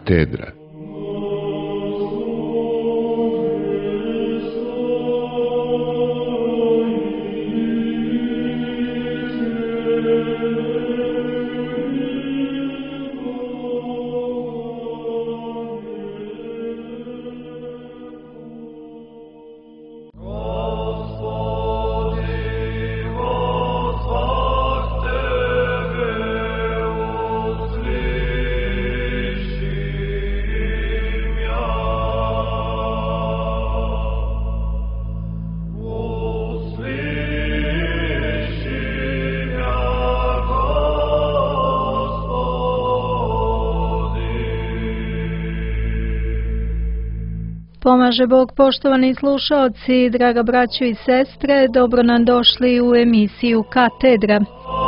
Katedra. Pomaže Bog, poštovani slušaoci, draga braćo i sestre, dobro nam došli u emisiju Katedra.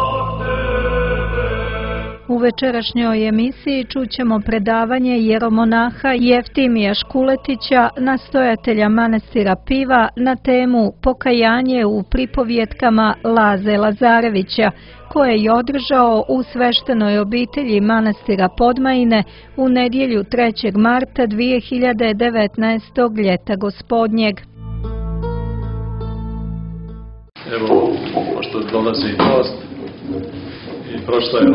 U večerašnjoj emisiji čućemo predavanje jeromonaha Jeftimija Škuletića, nastojatelja manastira Piva, na temu Pokajanje u pripovjetkama Laze Lazarevića, koje je održao u sveštenoj obitelji manastira Podmajine u nedjelju 3. marta 2019. ljeta gospodnjeg. Evo, pošto dolazi post i prošla je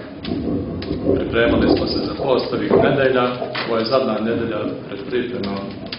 pripremali smo se za post ovih nedelja. Ovo je zadnja nedelja pred pripremom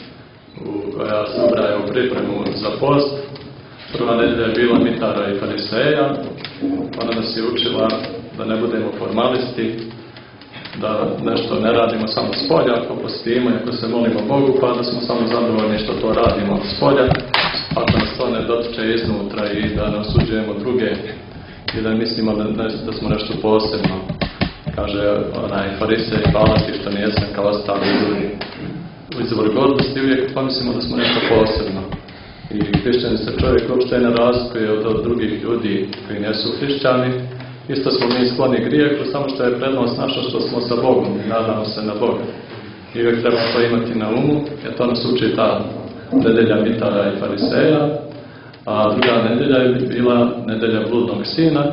koja se ubraja u pripremu za post. Prva nedelja je bila Mitara i Fariseja. Ona nas je učila da ne budemo formalisti, da nešto ne radimo samo s polja, ako postimo i ako se molimo Bogu, pa da smo samo zadovoljni što to radimo s polja, ako nas to ne dotiče iznutra i da ne osuđujemo druge i da mislimo da smo nešto posebno. Kaže onaj Farisej, hvala ti što nijesam kao ostali ljudi. U izvoru gordosti uvijek pomislimo da smo nešto posebno. I hrišćani se čovjek uopšte ne razlikuje od drugih ljudi koji nisu hrišćani. Isto smo mi skloni grijehu, samo što je prednost naša što smo sa Bogom i nadamo se na Boga. I uvijek treba to imati na umu, jer to nas uči ta nedelja Mitara i Fariseja. A druga nedelja je bila nedelja bludnog sina.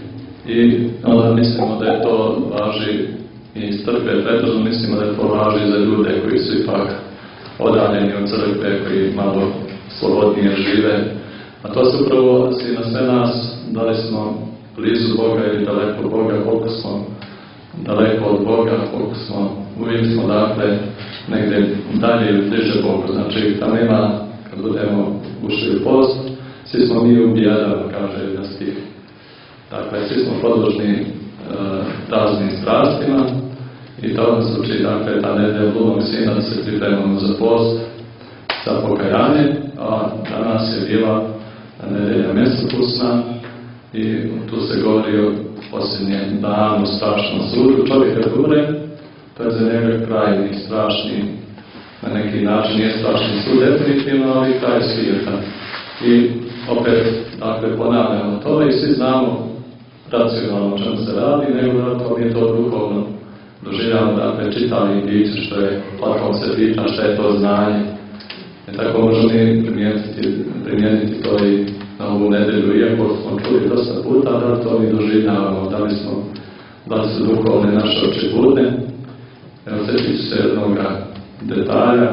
I mislimo da je to važi i iz crkve pretežno, mislimo da je to važi za ljude koji su ipak odaljeni od crkve, koji malo slobodnije žive. A to se upravo odnosi na sve nas, da li smo blizu Boga ili daleko od Boga, koliko smo daleko od Boga, koliko smo, uvijek smo dakle negdje dalje ili bliže Bogu. Znači tamo ima, kad budemo ušli u post, svi smo mi u bijadama, kaže jedan stih. Dakle, svi smo podložni raznim strastima i to nas uči, dakle, ta nedelja bludnog sina da se pripremamo za post, za pokajanje, a danas je bila nedelja mesopusna i tu se govori o posljednjem danu, strašnom sudu. Čovjek kad umre, to je za njega kraj strašni, na neki način nije strašni sud definitivno, ali kraj svijeta. I opet, dakle, ponavljamo to i svi znamo racionalno o čemu se radi, nego da to je to duhovno doživljamo, dakle, čitali indice, što je, Platon se pita šta je to znanje. I tako možemo mi primijeniti to i na ovu nedelju, iako smo čuli dosta puta, da to mi doživljavamo, da li su duhovne naše oči budne. Evo, sjetit ću se jednog detalja.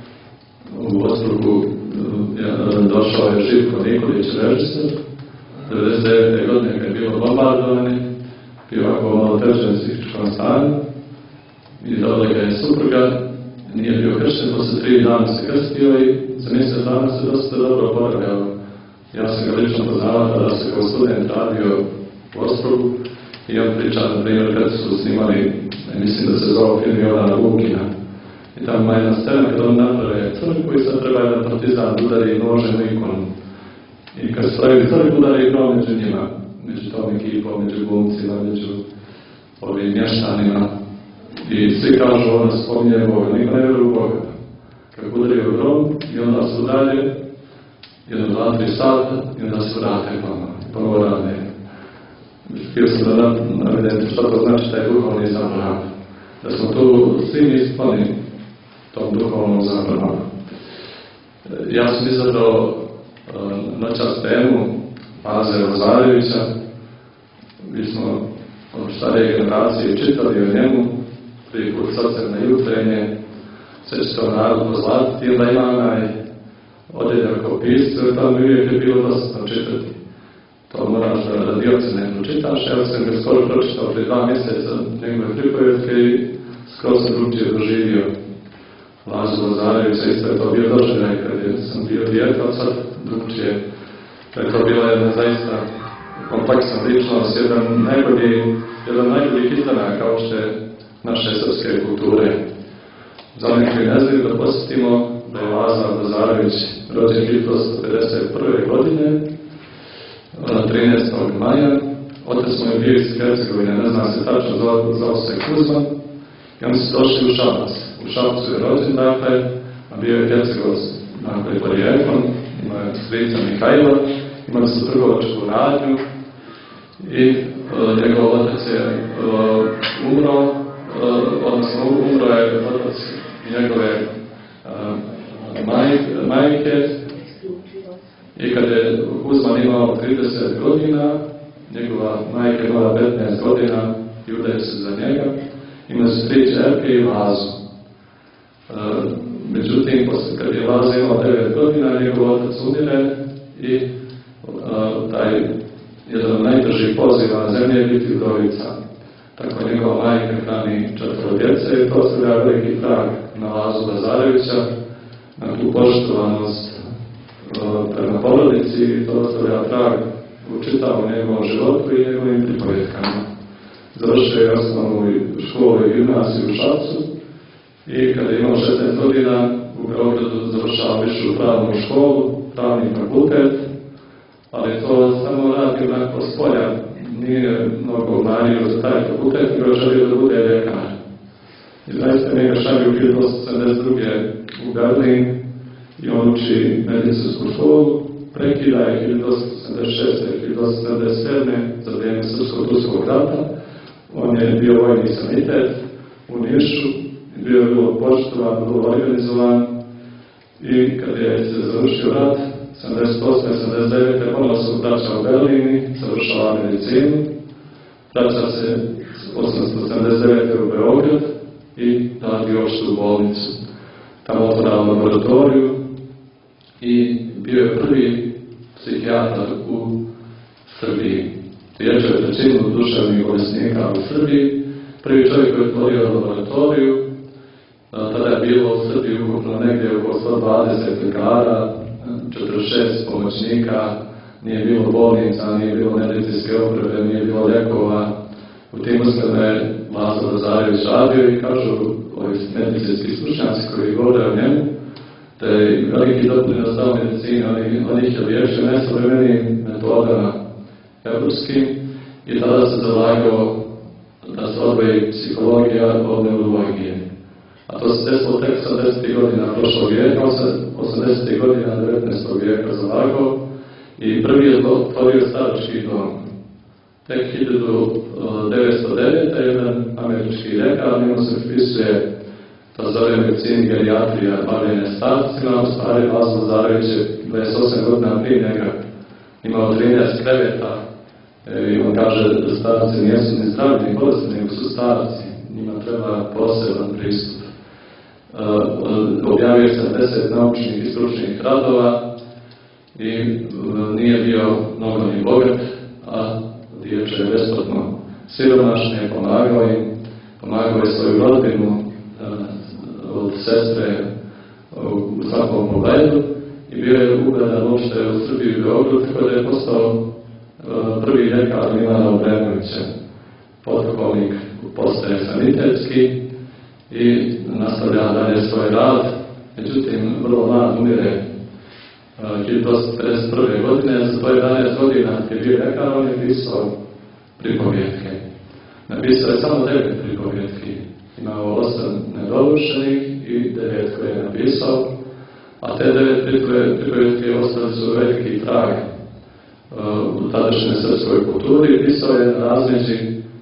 U Ostrogu došao je Živko Nikolić režiser, 99. godine kad je bilo bombardovanje, bio ovako malo težem psihičkom stanju i dole ga je supruga, nije bio kršten, posle 3 dana se krstio i za mjesec dana se dosta dobro oporavljao. Ja sam ga lično poznavao da se kao student radio u Ostrogu i on priča, na primjer, kad su snimali, mislim da se zove film Jovana Vukina. I tamo ima jedna scena kada on naprave crkvu i sad treba jedan partizan udari nožem u ikonu. I kad stavili crkvu udari ikonu među njima, među tom ekipom, među glumcima, među ovim mještanima. I svi kažu, ona spominje Boga, niko ne vjeruje u Boga. Kako udari u grom i onda su dalje, 1, 2, 3 sata i onda se vrate ponovo rade. Htio sam da navedem što to znači taj duhovni zaborav. Da smo tu svi mi skloni tom duhovnom zaboravu. Ja sam izabrao noćas temu Laze Lazarevića. Mi smo od starije generacije čitali o njemu prvi put socijalne jutrenje, sve će to narod pozlatiti, onda ima onaj odjeljak o piscu, tamo uvijek je bilo dosta čitati. To moraš da radioci ne pročitaš, evo sam ga skoro pročitao prije 2 mjeseca njegove pripovetke i skoro sam drugčije doživio Lazu Lazarevića, isto je to bio doživljaj kad sam bio dijete, od sad drugčije. Da je to bila jedna zaista kompleksna ličnost, jedan najbolji hitanaka uopšte naše srpske kulture. Za onih koji ne znaju da posjetimo da je Laza Lazarević rođen 1951. godine, 13. maja. Otac mu je bio iz Hercegovine, ne zna se tačno, zvao se Kuzman. I oni su došli u Šabac. U Šabcu je rođen, dakle, a bio je Hercegovac, dakle, porijeklom. Imao je strica Mihajla, imali su trgovačku radnju i njegov otac je umro, odnosno umro je otac njegove majke. I kad je Kuzman imao 30 godina, njegova majka imala 15 godina i udaje se za njega. Imali su 3 čerke i Lazu. Međutim, kad je Laza imao 9 godina, njegov otac umire i taj jedan od najtežih poziva na zemlji je biti udovica. Tako njegova majka hrani 4 djece i to ostavlja veliki trag na Lazu Lazarevića, na tu poštovanost prema porodici i to ostavlja trag u čitavom njegovom životu i njegovim pripovjetkama. Završio je osnovnu školu i gimnaziju u Šapcu i kada je imao 16 godina u Beogradu završao višu pravnu školu, pravni fakultet, ali to samo radi onako s polja, nije mnogo mario za taj fakultet, nego želio da bude ljekar. I zaista njega šalju 1972. u Berlin i on uči medicinsku školu, prekida je 1976. i 1977. za vrijeme Srpsko-turskog rata. On je bio vojni sanitet u Nišu, bio je vrlo poštovan, vrlo organizovan i kad je se završio rat, 78-79. ponovno se vraća u Berlin i završava medicinu. Vraća se 1879. u Beograd i radi opštu bolnicu. Tamo otvorao laboratoriju i bio je prvi psihijatar u Srbiji. Liječio je trećinu duševnih bolesnika u Srbiji. Prvi čovjek koji je otvorio laboratoriju, tada je bilo u Srbiji ukupno negdje oko 120 lekara, 46 pomoćnika, nije bilo bolnica, nije bilo medicinske opreme, nije bilo lijekova. U tim uslovima je Laza Lazarević radio i kažu ovi medicinski stručnjaci koji govore o njemu, da je veliki doprinos dao medicini, on ih je liječio nesavremenim metodama evropskim i tada se zalagao da se odvoji psihologija od neurologije. A to se desilo tek 80. godina prošlog vijeka, 80. godina 19. vijeka zalagao i prvi je otvorio starački dom. Tek 1909. jedan američki ljekar, njemu se pripisuje, to zove medicini gerijatrija, bavljenje starcima, u stvari Laza Lazarević je 28 godina prije njega imao 13 kreveta i on kaže da starci nisu ni zdravi ni bolesni, nego su starci, njima treba poseban pristup. Objavio 70 naučnih i stručnih radova i nije bio mnogo ni bogat, a liječio je besplatno siromašne, pomagao je svoju rodbinu od sestre u svakom pogledu i bio je ugledan uopšte u Srbiji i Beogradu, tako da je postao prvi ljekar Milana Obrenovića, potpukovnik postaje sanitetski i nastavlja dalje svoj rad. Međutim, vrlo mlad umire 1951. godine, za 11 godina je bio ljekar, on je pisao pripovjetke. Napisao je samo 9 pripovjetki, imao 8 nedovršenih i 9 koje je napisao, a te 9 pripovjetke ostali su veliki trag u tadašnjoj srpskoj kulturi. Pisao je na razmeđi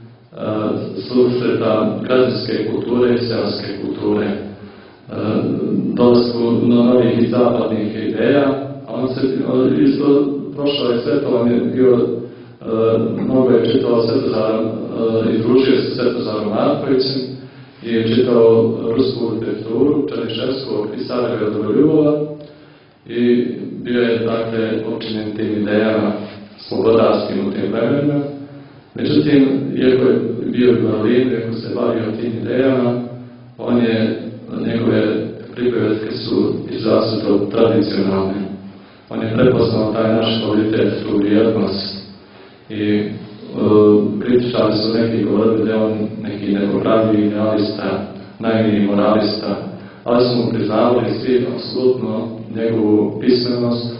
susreta građanske kulture i seoske kulture, dolasku novih i zapadnih ideja, a on se isto prošao je sve to, on je bio mnogo je čitao Svetozarom i družio se Svetozarom Markovićem je čitao rusku literaturu Černiševskog i Sarajeva Dobroljubova i bio je, dakle, općinjen tim idejama slobodarskim u tim vremenima. Međutim, iako je bio invalid, iako se bavio tim idejama, njegove pripovetke su izrazito tradicionalne. On je prepoznao taj naš kvalitet, tu vrijednost i kritičari su neki govorili da je on neki nepopravljivi idealista, naivni moralista, ali su mu priznavali svi apsolutno njegovu pismenost,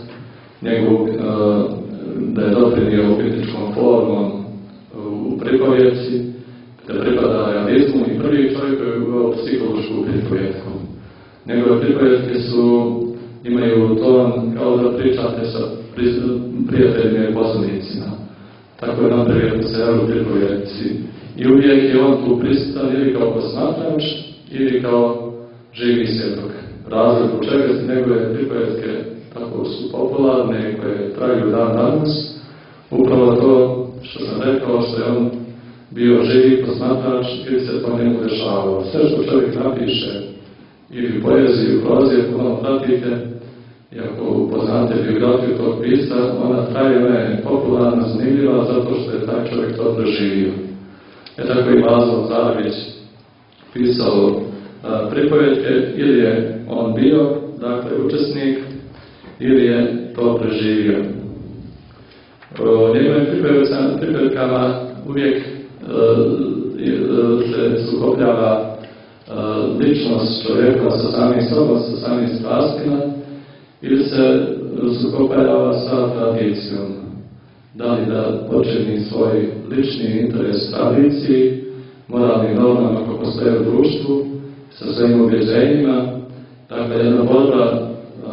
da je doprinio kritičkom formom u pripovjetci, da pripada realizmu i prvi čovjek koji je uveo psihološku pripovjetku. Njegove pripovjetke imaju ton kao da pričate sa prijateljima i poznanicima. Tako je napravio se u pripovjetci. I uvijek je on tu prisutan ili kao posmatrač ili kao živi svjedok. Razlog u čega se njegove pripovjetke tako su popularne i koje traju dan danas, upravo to što sam rekao, što je on bio živi posmatrač ili se to njemu dešavalo. Sve što čovjek napiše ili poeziju, prozir, ono pratite, i ako upoznate biografiju tog pisca, ona traje popularna, zanimljiva, zato što je taj čovjek to preživio. Tako i Lazar Zarević pisao pripovjetke, ili je on bio, dakle, učesnik, ili je to preživio. Njegovim pripovjetkama uvijek se sukobljava ličnost čovjeka sa samim sobom, sa samim strastima, ili se sukobljava sa tradicijom. Da li da počini svoj lični interes tradiciji, moralnim normama koje postoje u društvu, sa svojim ubjeđenjima, dakle jedna borba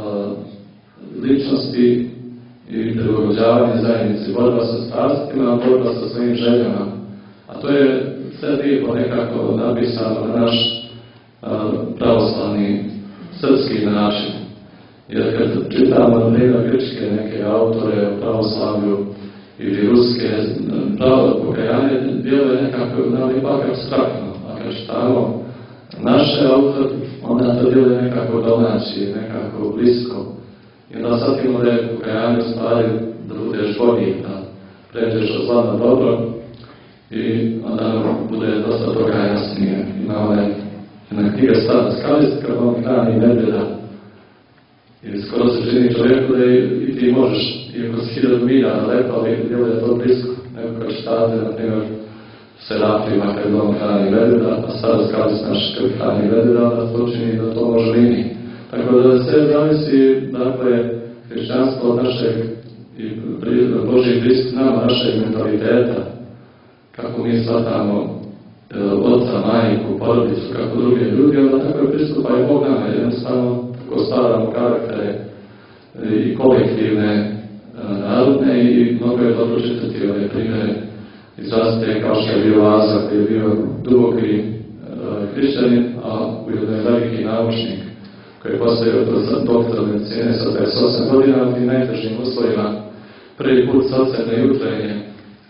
ličnosti i prilagođavanje zajednici, borba sa strastima, borba sa svojim željama. A to je sve lijepo nekako napisano na naš pravoslavni srpski način. Jer kad čitamo na primjer grčke neke autore o pravoslavlju ili ruske, pokajanje djeluje nekako ipak abstraktno. A kad čitamo naše autore, onda to djeluje nekako domaći, nekako blisko. I onda shvatimo da je pokajanje u stvari da budeš bolji, da pređeš od zla na dobro i onda nam bude dosta toga jasnije. Ima jedna knjiga Skalistika, on hrani medvjeda. I skoro se čini čovjeku da i ti možeš, iako si 1000 milja daleko, ali djeluje to blisko. Nego kad čitate, na primjer, Serafima, kad on hrani medvjeda, a sada Skalis naš kad hrani medvjeda, da to čini da to može lini. Tako da sve zavisi, dakle, hrišćanstvo od našeg i Božji pristup nama, našeg mentaliteta, kako mi shvatamo oca, majku, porodicu, kako druge ljudi, onda tako je pristupa i Bog nama, jednostavno tako stvaramo karaktere i kolektivne, narodne i mnogo je dobro čitati ove primjere izraste kao što je bio Lazar, koji je bio duboki hrišćanin, a ujedno je veliki naučnik koji je postavio to doktor medicine sa 28 godina u tim najtežim uslovima. Prvi put socijalne jutrenje,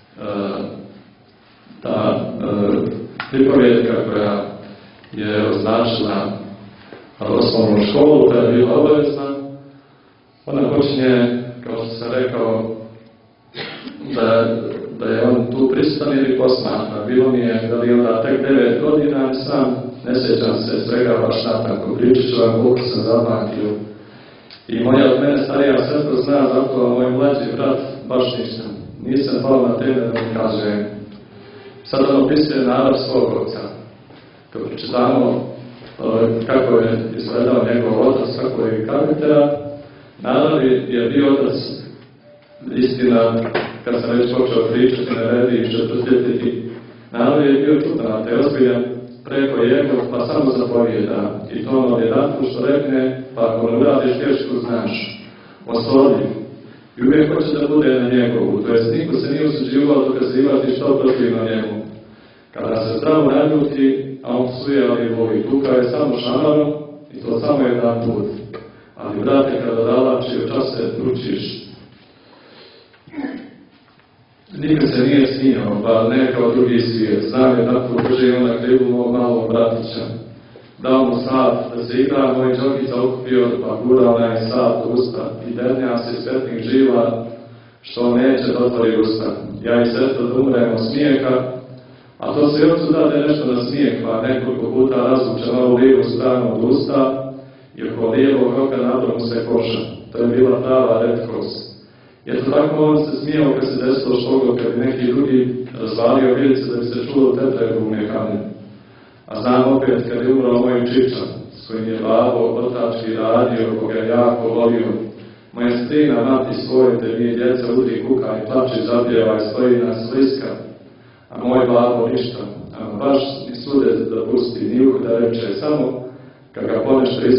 ta pripovjedka koja je označila osnovnu školu, koja je bila obavezna, ona počinje, kao što sam rekao, da je on tu prisutan ili posmatra. Bilo mi je da li onda tek 9 godina, sam ne sjećam se svega baš natanko. Pričat ću vam koliko sam zapamtio. I moja od mene starija sestra zna, zato moj mlađi brat baš ništa. Nisam pao na tebe da mu kaže. Sad on opisuje narav svog oca. Kad pročitamo kako je izgledao njegov otac, kako je karaktera, narav je bio otac, istina, kad sam već počeo pričati na redi i četvrtjetiti, narav je bio čudan, te ozbiljan preko jego, pa samo zapovijeda. I to ono jedan put što rekne, pa ako ne uradiš grešku, znaš, oslovljiv. I uvijek hoće da bude na njegovu, to jest niko se nije usuđivao dokazivati što protivno njemu. Kada se zdravo naljuti, a on psuje, ali voli, tuka je samo šamarom i to samo jedan put. Ali, brate, kada dalači u čase, tručiš. nikad se nije smijao, pa ne kao drugi svijet. Znam jednako drži onda krivu mog malog bratića. Dao mu sat da se igra, moj džokica okupio, pa gura onaj sat u usta i dernja se svetnik živa, što neće da otvori usta. Ja i sestra da umremo smijeha, a to se još dade nešto na smijeh, pa nekoliko puta razvuče na ovu lijevu stranu od usta i oko lijevog oka nadro mu se koša. To je bila prava retkost. Jer tako on se smijao kad se desilo štogo, kad bi neki drugi razvalio vilice da bi se čulo tetregu u mjekanu. A znam opet kad je umrao moj čiča, s kojim je babo otački radio, koga je jako volio. Moja strina, mati svojite, nije djeca udri kuka i plače zapjeva i stoji na sliska. A moj babo ništa, a baš ni sude da pusti, ni uho da reče, samo kad ga ponešte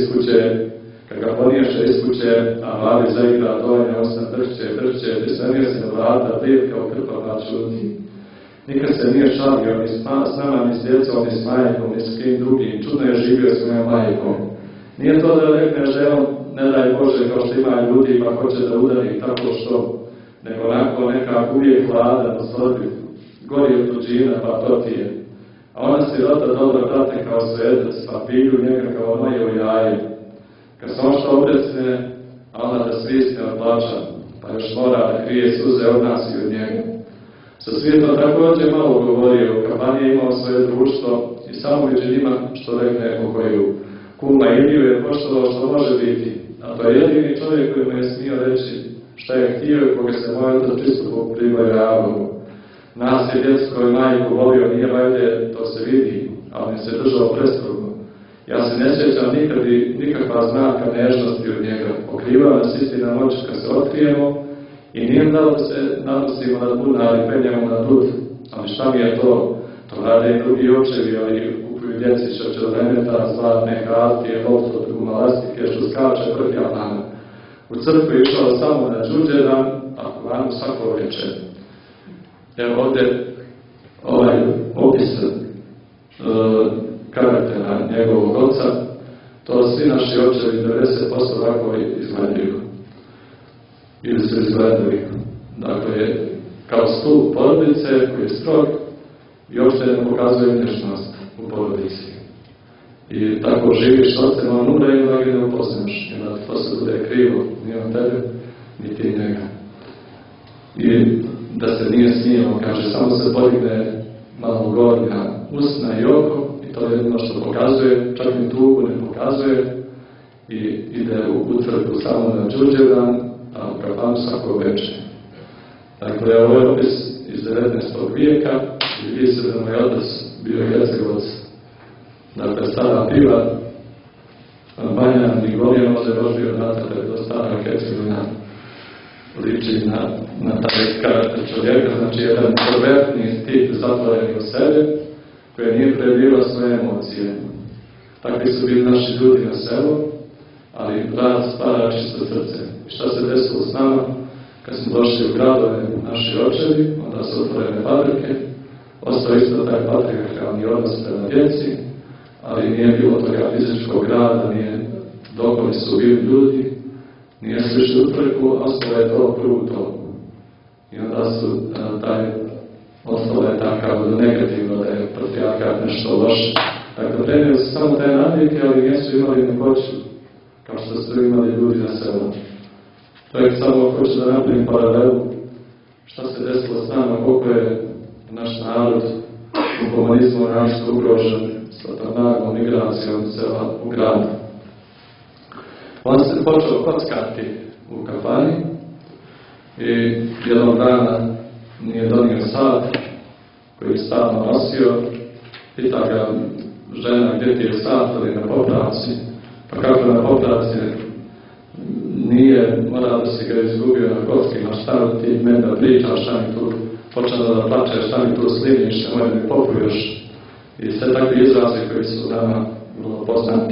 iz kuće, a mladi zaigra dojenja, osna dršće, prisemio se do vrata, lijep kao krpa pa čuti. Nikad se nije šalio ni s nama, ni s djecom, ni s majkom, ni s kim drugim. Čudno je živio s mojom majkom. Nije to da rekne želom, ne daj Bože, kao što ima ljudi, pa hoće da udari tako što, nego onako nekak uvijek vlada, poslodio, gori od tuđina, pa to ti je. A ona sirota dobro prate kao svedac, pa pilju njega kao noje u jaje. Kad se on što obrecne, a ona da svisne od plača, pa još mora da krije suze od nas i od njega. Sa svijetom također malo govorio, Kapan je imao svoje društvo i samo među njima, što rekne o koju kuma Iliju je poštovao što može biti, a to je jedini čovjek koji mu je smio reći šta je htio i koga se moj otac čisto popribojavao. Nas je djetskoj majku volio, nije valjde, to se vidi, ali mi se držao prestrogo. Ja se ne sjećam nikakva znaka nežnosti od njega. Pokrivao nas istina moć kad se otkrijemo i nije dao da se nadosimo nad bunar i penjamo na dud. Ali šta mi je to? To rade i drugi očevi, ali kupuju djeci šačelemeta, zlatne kartije, loptove, gumalastike, što skače prkjalana. U crkvu je išao samo na Đurđedan, a Kuranu svako večer. Evo ovdje ovaj opis karaktera njegovog oca, to svi naši očevi 90% ovako izgledaju. Ili su izgledali. Dakle, kao stup porodice koji je strog i uopšte ne pokazuje vješnost u porodici. I tako živiš s ocem, on umre i da ga ne upoznaš. I da to se bude krivo, ni on tebe, ni ti njega. I da se nije smijao, kaže, samo se podigne malo gornja usna i oko i to je jedno što pokazuje, čak ni tugu ne pokazuje i ide u crkvu samo na Đurđevdan, a u Kafanu svako večer. Dakle, ovo je opis iz 19. vijeka i vidi se da moj otac bio Hercegovac. Dakle, stara piva, Banjan i Golija može baš bio znate da je to stara Hercegovina liči na taj karakter čovjeka, znači jedan introvertni tip zatvoreni u sebe, koji nije prelijevao svoje emocije. Takvi su bili naši ljudi na selu, ali rad stvara čisto srce. I šta se desilo s nama? Kad smo došli u gradove naši očevi, onda su otvorene fabrike, ostao isto taj patriarhalni odnos prema djeci, ali nije bilo toga fizičkog rada, dokoli su bili ljudi, nije slišli u crkvu, ostalo je to kruto. I onda su ostalo je takav negativno da je patrijarhat nešto loše. Dakle, prenijeli su samo te navike, ali nisu imali nekoću, kao što su imali ljudi na selu. Čovjek samo hoće da napravim paralelu šta se desilo s nama, koliko je naš narod u komunizmu našto ugrožen sa tom naglom migracijom sela u gradu. On se počeo kockati u Kafani i jednog dana nije donio sat koji je stalno nosio, pita ga žena gdje ti je sat ali na popravci, pa kako na popravci nije, mora da si ga izgubio na kockima, šta ti meni da pričaš, šta mi tu počela da plačeš, šta mi tu sliniš, nemoj mi popuješ i sve takve izraze koji su nama vrlo poznati.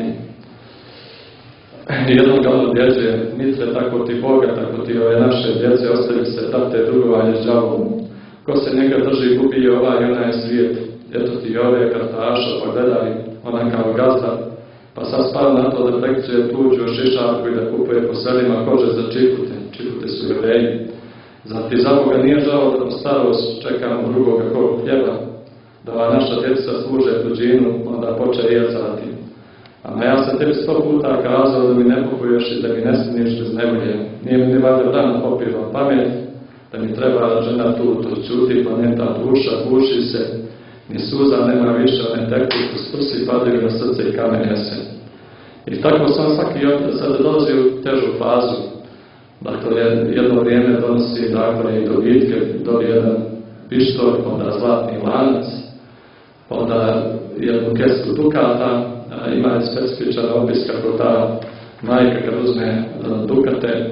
Jednog ga ono djeđe, Mitre, tako ti Boga, tako ti ove naše djece, ostavi se tate drugovanje s džavom. Ko se njega drži, gubi ovaj i onaj svijet. Eto ti ove kartaša, pa gledaj, ona kao gazda. Pa sad spava na to da prekće tuđu šišarku i da kupuje po selima kože za čifute. Čifute su Jevreji. Zatim, za Boga nije žao da u starost čekamo drugoga kog hljeba, da ova naša djeca služe tuđinu, onda poče jecati. A ja sam tebi 100 puta kazao da mi ne pokuješ i da mi ne smiješ bez nevolje. Nije mi ni valjda dan popila pamet, da mi treba žena tu, to čuti, planeta duša, guši se, ni suza nema više, ne teku, sprsi padaju na srce i kamen se. I tako sam svaki sad dolazi u težu fazu. Dakle, jedno vrijeme donosi dakle, i dobitke, dobije jedan pištolj, onda zlatni lanac, onda jednu kesu dukata, ima je specifičan opis kako ta majka kad uzme dukate,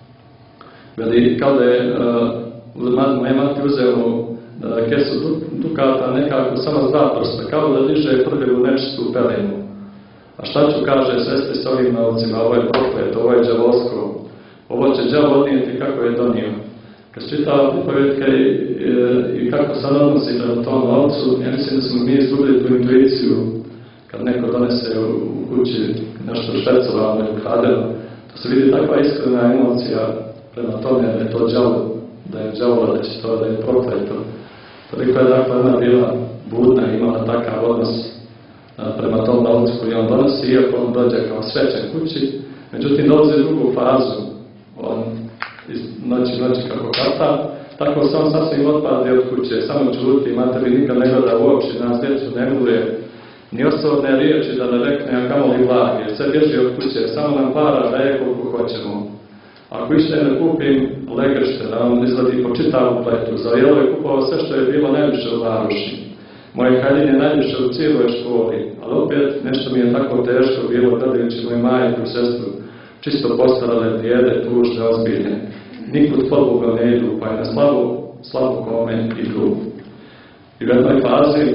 veli kao da je moja mati uzela kesu dukata nekako samo s dva prsta, kao da diže prljavu nečistu pelenu. A šta ću, kaže, sestri s ovim novcima, ovo je proklet, ovo je đavolsko, ovo će đavo odnijeti kako je donio. Kad čitao pripovetke i kako sad odnosi prema tom novcu, ja mislim da smo mi izgubili tu intuiciju kad neko donese u kući nešto švercovano ili ukradeno. To se vidi takva iskrena emocija prema tome da je to đavo, da je đavo, da će to, da je prokleto. Toliko je dakle ona bila budna i imala takav odnos prema tom novcu koji on donosi, iako on dođe kao svećan kući. Međutim, dolazi drugu fazu, on iz noći kako kata, tako sam sasvim otpadi od kuće, samo čuti, mater mi nikad ne gleda uopće, nas djecu ne mluje, ni osobne riječi da ne rekne, a kamo li vlag, jer sve bježi od kuće, samo nam para daje koliko hoćemo. Ako išće ne kupim legršte, da on izvadi po čitavu pletu, za jelo je kupovao sve što je bilo najviše u varoši. Moje haljine je najviše u cijeloj školi, ali opet nešto mi je tako teško bilo gledajući moju majku i sestru, čisto postarale, bijede, tužne, ozbiljne. Nikud pod Bogom ne idu, pa je na slabu kome idu. I u jednoj fazi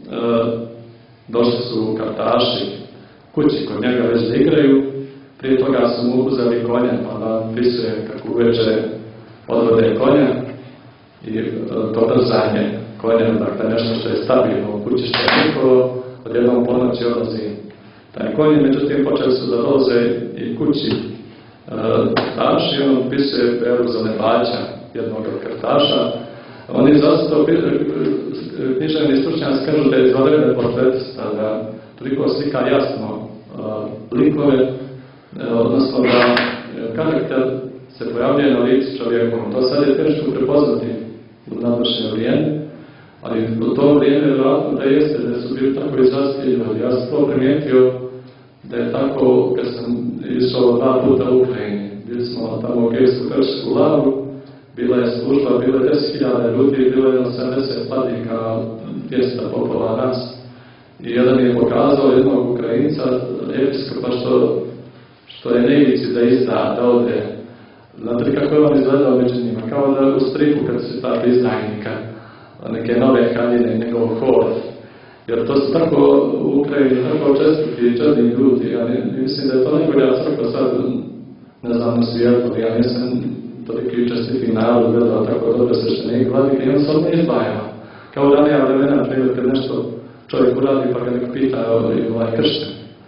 došli su kartaši kući kod njega već da igraju. Prije toga su mu uzeli konja, pa da pisuje kako uveče odvode konja i to brzanje konja, dakle nešto što je stabilno u kući, što je niko odjednom ponoći odlazi. Taj konji, međutim, počeli su da dolaze i kući kartaši, on pisuje Peru za Nebaća, jednog od kartaša. Oni zasto književni stručnjaci kažu da je izvanredne portretista, da toliko slika jasno likove, odnosno da karakter se pojavljuje na licu čovjekom. To sad je teško prepoznati u današnje vrijeme, ali u to vrijeme vjerojatno da jeste, da su bili tako izrastljivi. Ja sam to primijetio da je tako kad sam išao 2 puta u Ukrajini. Bili smo tamo u Kijevsku-Persku lavu, bila je služba, bilo je 10.000 ljudi, bilo je 70 padnika, 200 popova nas. I jedan mi je pokazao jednog Ukrajinca, episkopa, što je na ivici da izda, da ode. Znate kako je on izgledao među njima? Kao da u stripu kad se ta izdajnika, neke nove haljine, njegov hod. Jer to su tako u Ukrajini, tako čestiti i čedni ljudi. Ja mislim da je to najbolja crkva sad, ne znam, na svijetu. Ja nisam toliki čestiti narod gledao tako dobro sveštenik vladike i on se odmah izdvajao. Kao ranija vremena, primjer, kad nešto čovjek uradi pa ga neko pita kršten.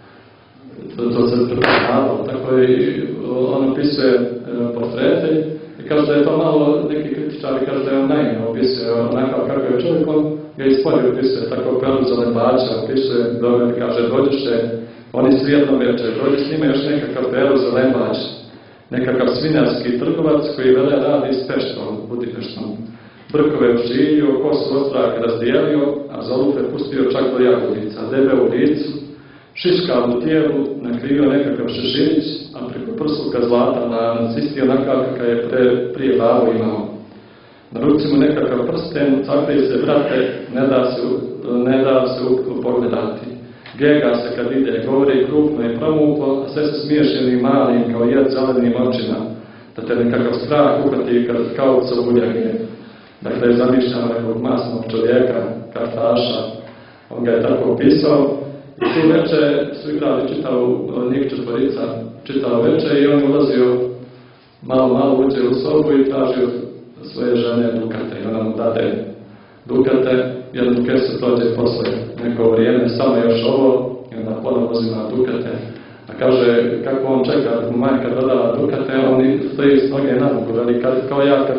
To se prepoznalo, tako i on opisuje portrete i kaže da je to malo, neki kritičari kaže da je on naivno opisuje onakav kako je čovjek, on ga ispolje opisuje, tako Peru za Nebaća opisuje, dobro kaže dođeše, oni svi jedno večer, dođe s njima još nekakav Peru za Nebać, nekakav svinjarski trgovac koji vele radi s Peštom, Budimpeštom. Brkove u šilju, kosu ostrak razdijelio, a zolupe pustio čak do jagodica, debe u licu, šiška u tijelu, nakrivio nekakav šeširić, a preko prsluka zlata nacisti onakav kakav je prije babo imao. Na ruci mu nekakav prsten, cakrije se brate, ne da se pogledati. Gega se kad ide, govori krupno i pramuklo, a sve se smiješeni malim kao jed zelenim očima, da te nekakav strah uhvati kao cabuljake. Dakle, zamišljamo nekog masnog čovjeka, kartaša, on ga je tako opisao. I tu večer su igrali njih četvorica, čitao večer i on je ulazio, malo uđe u sobu i tražio svoje žene dukate. I ona mu dade dukate, jednu kesu prođe posle neko vrijeme, samo još ovo, i onda ponovno uzima dukate. A kaže, kako on čeka, dok mu majka dodala dukate, on stoji s noge na nogu, kao ja kad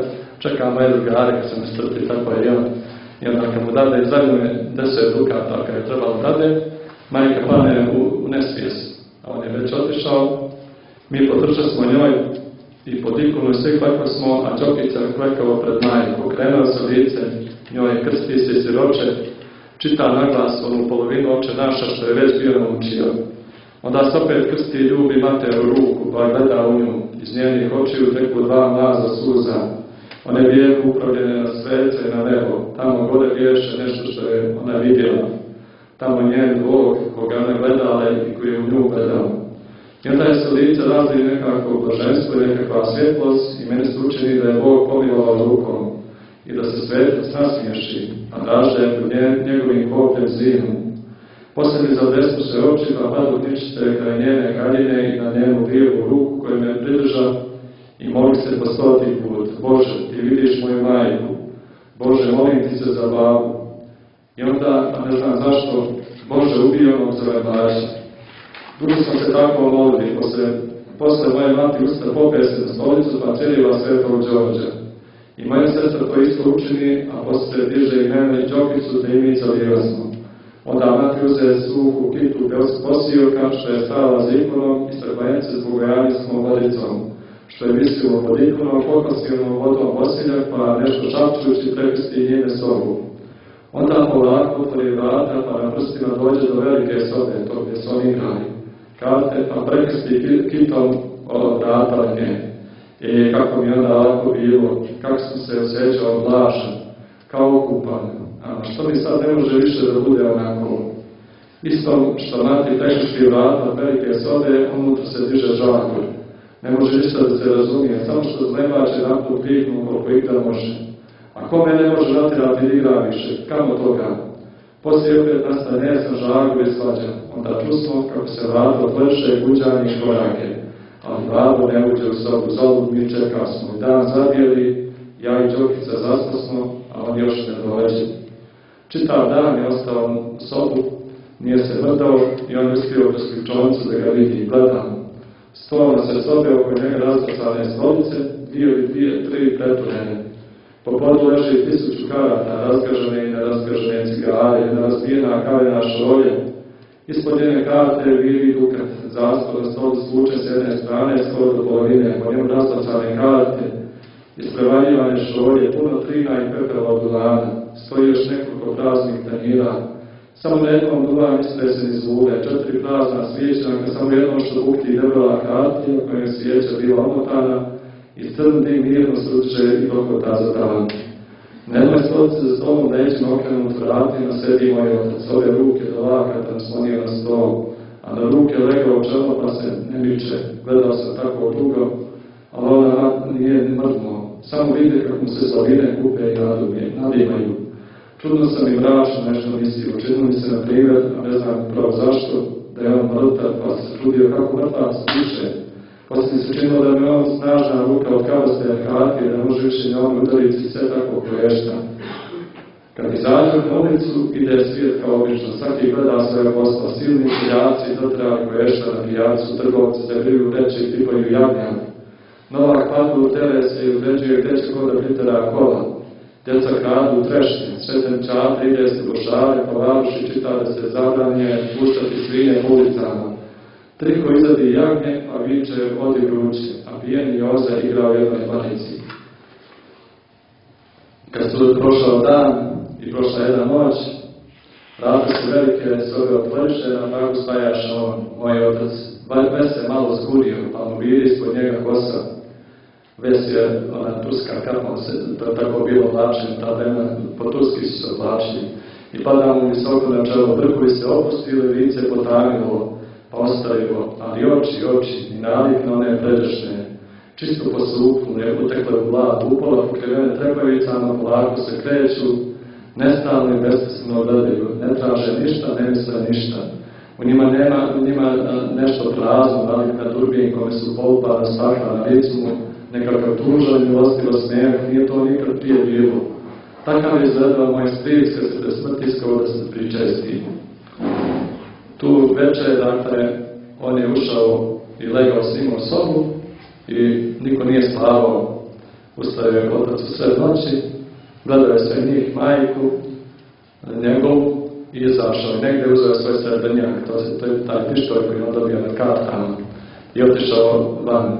čeka moje drugare kad se ne strpi, tako je on. I onda kad mu dade i zadnje 10 dukata kad je trebalo dade, majka pane u nesvijest. A on je već otišao, mi potrčali njoj i pod ikonu svi kako smo, a Đokica klekao pred majku, okrenuo se lice, njoj krsti se siroče, čita naglas onu polovinu oče naša što je već bio naučio. Onda se opet krsti i ljubi mater u ruku, pa gleda u nju, iz njenih očiju teku 2 mlaza suza. One bijehu upravljene na svece i na nebo, tamo gore biješe nešto što je ona vidjela. Tamo njen Bog, koga ona gledala i koji je u nju gledala. I onda je se lice razli nekako blaženstvo i nekakva svjetlost i meni se učini da je Bog pomilovao rukom i da se svetlost nasmiješi, a dažde u njegovim kopljem zinu. Poslije mi zadesnu se oči, pa padu ničite kraj njene haljine i na njenu lijevu ruku koju me pridrža i moli se po 100. put. Bože, ti vidiš moju majku. Bože, molim ti se za babu. I onda, a ne znam zašto, Bože, ubio onog zove Baša. Dugo smo se tako molili, posle moje mati usta popije se na stolicu, pa čelila Svetog Đorđa. I moja sestra to isto učini, a poslije diže i mene i Đokicu, te i mi calijeva smo. Onda mati uze suhu kitu posioka, što je stala za ikonom, i srbajence s bogojanskom vodicom, što je visilo pod ikonom, pokosivnom vodom posiljak, pa nešto šapčući prekrsti njene sobu. Onda polako otvori vrata, pa na prstima dođe do velike sobe, to gdje su oni igrali. Karte, pa prekrsti kitom vrata nje. I kako mi onda lako bilo, kako sam se osjećao blažan, kao okupan. A što mi sad ne može više da bude onako? Isto što mati prekrsti vrata velike sobe, unutra se diže žakur. Ne može ništa da se razumije, samo što zlebač jedan put kliknu koliko igra može. A kome ne može natirati igra više, kamo toga? Poslije opet nastane nesan žagur i svađa. Onda čusmo kako se vrata pleše, guđanje i korake. Ali babo ne uđe u sobu, zalud mi čeka smo. I dan zabijeli, ja i Đokica zaspasmo, a on još ne dođe. Čitav dan je ostao u sobu, nije se vrdao i on je uspio kroz ključonicu da ga vidi i gledam. Stolo na se sobe, oko njega razbacane stolice, 2 ili 3 preturene. Po podu leži 1000 karata, razgažene i nerazgažene cigare, nerazbijena kavena šolje. Ispod jedne karte viri dukat, zastor na stolu slučen s jedne strane, skoro do polovine, po njemu razbacane karte, isprevaljivane šolje, puno trina i pepela od dulana. Stoji još nekoliko praznih tanjira. Samo na jednom dulanu ispreseni zvude, 4 prazna svijećanka, samo jednom što bukti i debela kartija, u kojem svijeća bila omotana, i crni mirno srđe i dokota za dan. Na jednoj stolici za stolom nećemo okrenut vratima, sedi moj otac, ove ruke do lakata naslonio na stol, a na ruke legao čelo pa se ne miče. Gledao sam tako dugo, ali ona nije ni mrtvo. Samo vidi kako mu se slavine kupe i nadimaju. Čudno sam i mračno nešto mislio. Učinilo mi se na primjer, a ne znam pravo zašto, da je on mrtav, pa se čudio kako mrtvac piše. Poslije se činilo da me on snažna ruka od kaboste arhatije, da može više njome udariti sve tako proješta. Kad izađe na ulicu, ide svijet kao obično. Svaki gleda svoje posla. Silni seljaci dotrali proješta na pijacu, trgovci zagriju reče i tipaju javnjak. Novak padu u tele se i određuje gdje će ko da pritera kola. Djeca kradu u trešnje, Sveten Čate ide se do šare, pa varuši čita da se zabranje puštati svinje po ulicama. Triko izadi jagnje, a viče odi vruće, a pijeni Joza igra u jednoj panici. Kad su prošao dan i prošla jedna noć, vrata su velike, sobe otleše, na pragu stajaš on, moj otac. Ves se malo zgurio, pa mu vidi ispod njega kosa. Ves je ona turska kapom se tako bilo oblačen, ta vremena po turski su se oblačili. I pada mu visoko na čelo, brkovi se opustili, lice potamilo, pa ostavilo, ali oči, i nalik na one pređešne. Čisto po suknu, ne utekle u blad, upola pokrivene trepavicama, polako se kreću, nestalno i besmisleno gledaju, ne traže ništa, ne misle ništa. U njima nema nešto prazno, nalik na turbin kome su polupana stakla na licu mu, nekakav tužan i milostivo smijeh, nije to nikad prije bilo. Takav je izgledao moj stric kad se pred smrti iskao da se pričesti. Tu večer, dakle, on je ušao i legao s njim u sobu i niko nije spavao. Ustaje je otac u sred noći, gledao je sve njih, majku, njegovu, i izašao i negdje uzeo svoj srebrnjak, to je taj pištolj koji on dobio na kartama, i otišao van.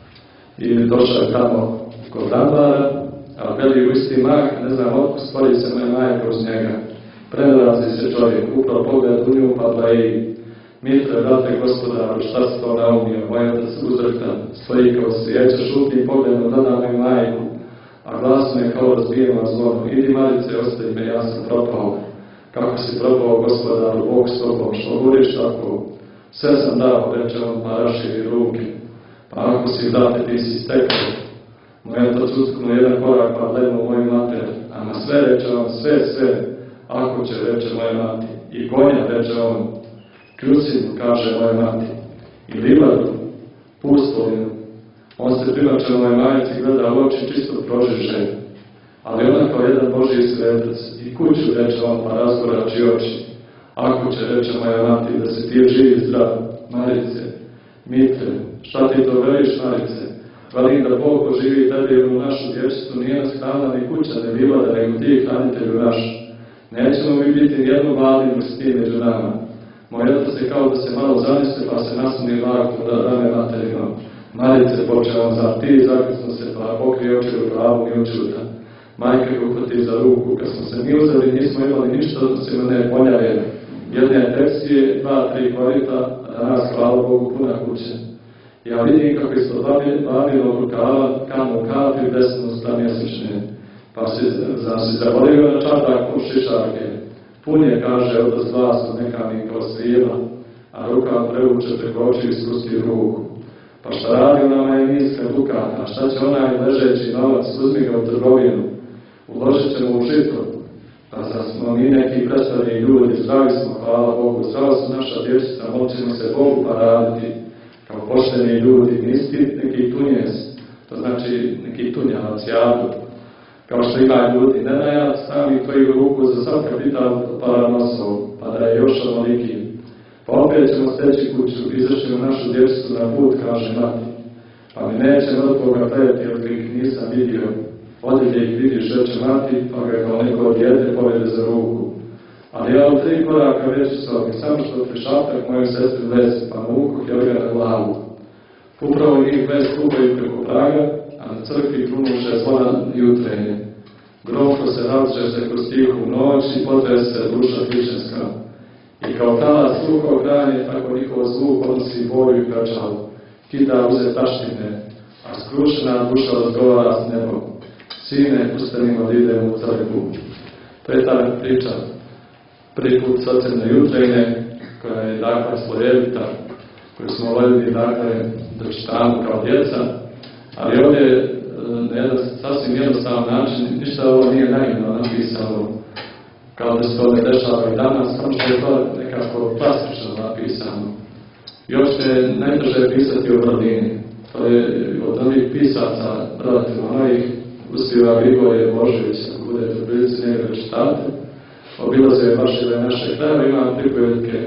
I došao je tamo kod Ambara, a veli u isti mah, ne znam otko, stvori se moja majka uz njega. Prelazi se čovjek, upravo pogled u nju, pa i Mitre, brate gospodaru, šta si to naumio, moj otac uzrktan, stoji kao svijeća, šutni pogled na moju majku, a glasno je kao razbijeno zvono, idi Marice, ostavi me, ja sam propao. Kako si propao, gospodaru, Bog s tobom, što govoriš tako? Sve sam dao, reče on, pa raširi ruke. Pa ako si, brate, ti si stekao. Moj otac usknuo jedan korak, pa gledno moju mater. Ama sve, reče on, sve. Ako će, reče moja mati. I konja, reče on, Krusinu, kaže moja mati. I livadu, pustovinu. On se primače moje majici, gleda u oči čisto prožiže. Ali ona kao jedan Božji svetac. I kuću, reče on, pa razgorači oči. Ako će, reče moja mati, da si ti živ i zdrav, Marice, Mitre, šta ti to veliš, Marice? Valim da Bog poživi tebi u našu dječicu, nije nas hrana ni kuća, ne livada, nego ti hranitelju naš. Nećemo mi biti nijednu valinu s tim među nama. Moj otac je kao da se malo zamisli, pa se nasuni lako da rame materinom. Marice, počeo on, zar ti, zakrcno se, pa pokrije oči u glavu i učuta. Majka ga uhvati za ruku, kad smo se mi uzeli, nismo imali ništa, odnosimo ne ponjavljene. Jedne tepsije, 2-3 korita, a nas, hvala Bogu, puna kuće. Ja vidim kako isto babinog rukava, kamo kapi, desno stamjesečne. Pa si zavolio na čardak u šišarke. Pun je, kaže, od zlasu nekani kao svila, a rukav prevuče preko oči i spusti ruku. Pa šta radi ona majminska dukana, šta će onaj ležeći novac, uzmi ga u trgovinu, uložit ćemo u žito. Pa zar smo mi neki predstavni ljudi, zdravi smo, hvala Bogu, zdravo su naša dječica, moćemo se Bogu pa raditi kao pošteni ljudi, nisi neki tunjes, to znači neki tunjavac, jadu, kao što ima ljudi, ne najac sami tvoju ruku za sav kapital para nosov, pa da je još onoliki. Pa opet ćemo steći kuću, izašćemo našu dječicu na put, kaže mati, pa mi neće mrtvoga peti, jer ih nisam vidio. Odilje ih vidiš, reče mati, pa ga kao neko dijete povede za ruku. Ali ja u 3 koraka već u sobi, samo što prišatak moju sestru vezi, pa mu ukoh je na glavu. Upravo njih vez kupaju preko praga, a na crkvi krunuše zvona jutrenje. Gromko se razđeže kroz tihu noć i potrese duša hrišćanska. I kao talas sluhao granje, tako njihov zvuk odnosi boju i kračalu. Kida uze taštine, a skrušena duša razgovara s nebom. Sine, pustanimo da idemo u crkvu. To je ta priča. Prvi put socijalne jutrenje, koja je dakle slojevita, koju smo voljeli dakle da čitamo kao djeca, ali ovdje na jedan sasvim jednostavan način, ništa ovo nije naivno napisano, kao da se to ne dešava i danas, samo što je to nekako plastično napisano. I uopšte najteže pisati o Bradini. To je od onih pisaca relativno novih, uspjeva Grigorije Božević, ako budete u prilici njega čitati. Obilazio je baš i naše krajeve, imam pripovedke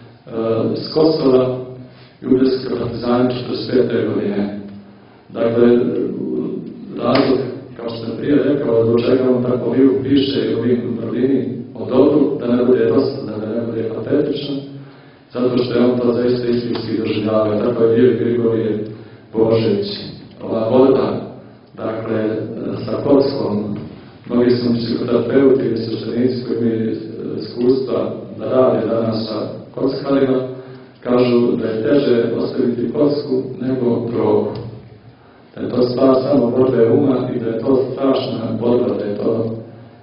s Kosova i Ubljevske partizani 45. godine. Dakle, razlog, kao što sam prije rekao, do čega on tako livu piše i ovim Bradini o dobru, da ne bude dosta, da ne bude patetično, zato što je on to zaista istinski doživljavao. Tako je bio Grigorije Božević. Ova borba, dakle, sa kockom, mnogi su psihoterapeuti ili sveštenici koji imaju iskustva da rade danas sa kockarima, kažu da je teže ostaviti kocku nego drogu. Da je to stvar samo borbe uma i da je to strašna borba, da je to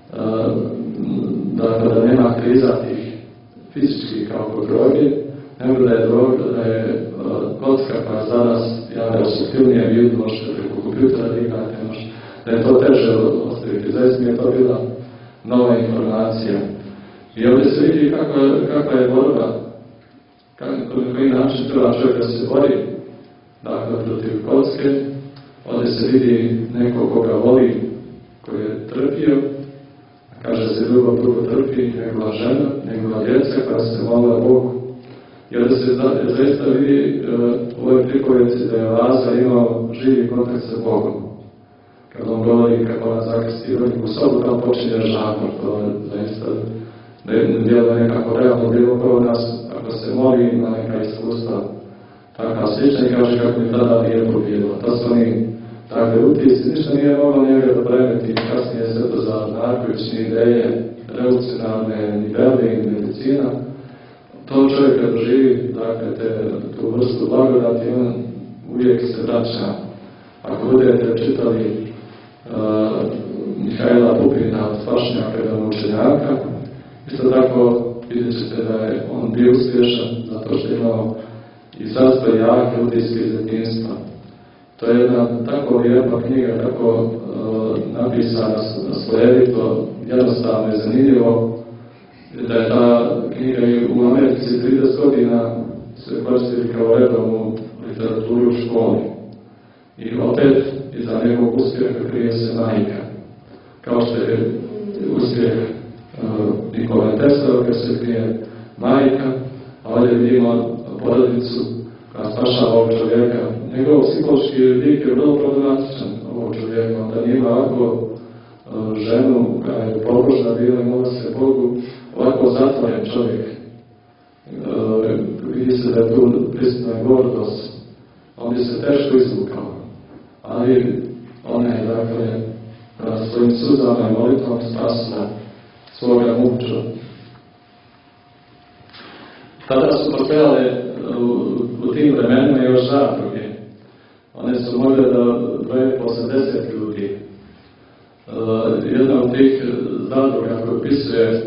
da nema kriza tih fizičkih kao kod droge, nego da je droga, da je kocka koja za nas javlja subtilnije vidu, možete preko kompjutera da igrate, da je to teže ostaviti. Zaista mi je to bila nova informacija. I ovdje se vidi kakva je borba, na koji način treba čovjek da se bori, dakle, protiv kocke. Ovdje se vidi neko koga voli, koji je trpio, kaže se ljubav drugo trpi, njegova žena, njegova djeca koja se volila Bogu. I ovdje se zaista vidi u ovoj pripovedci da je Laza imao živi kontakt sa Bogom. kad on govori kako ona zakrsti rodnju sobu, tam počinje žagor. To zaista ne djeluje nekako realno bilo kao nas, ako se moli na neka iskustva takav slična i kaže kako mi tada nije bilo. To su oni takve utisci, ništa nije moglo njega da premeti, kasnije sve to za narkovične ideje, revolucionarne, ni Berlin, ni medicina. To čovjek kad živi, dakle, tu vrstu blagodati, on uvijek se vraća. Ako budete čitali Mihajla Pupina od Fašnjaka, jedan učenjaka, isto tako vidjet ćete da je on bio uspješan, zato što je imao i sasvoj jake utiske iz djetinjstva. To je jedna tako lijepa knjiga, tako napisana slojevito, jednostavno i zanimljivo, da je ta knjiga i u Americi 30 godina se koristili kao redovnu literaturu u školi. I opet, iza njegovog uspjeha krije se majka. Kao što je uspjeh Nikole Tesla, kad se krije majka, a ovdje vidimo porodicu koja spašava ovog čovjeka. Njegov psihološki lik je vrlo problematičan ovog čovjeka. Onda nije ovako ženu koja je pobožna bila i mola se Bogu, ovako zatvoren čovjek. Vidi se da je tu prisutna gordost. On bi se teško izvukao. Ali ona je, dakle, svojim suzama i molitvom spasila svoga muča. Tada su postojale u tim vremenima još zadruge. One su mogle da broje po 80 ljudi. Jedna od tih zadruga koju opisuje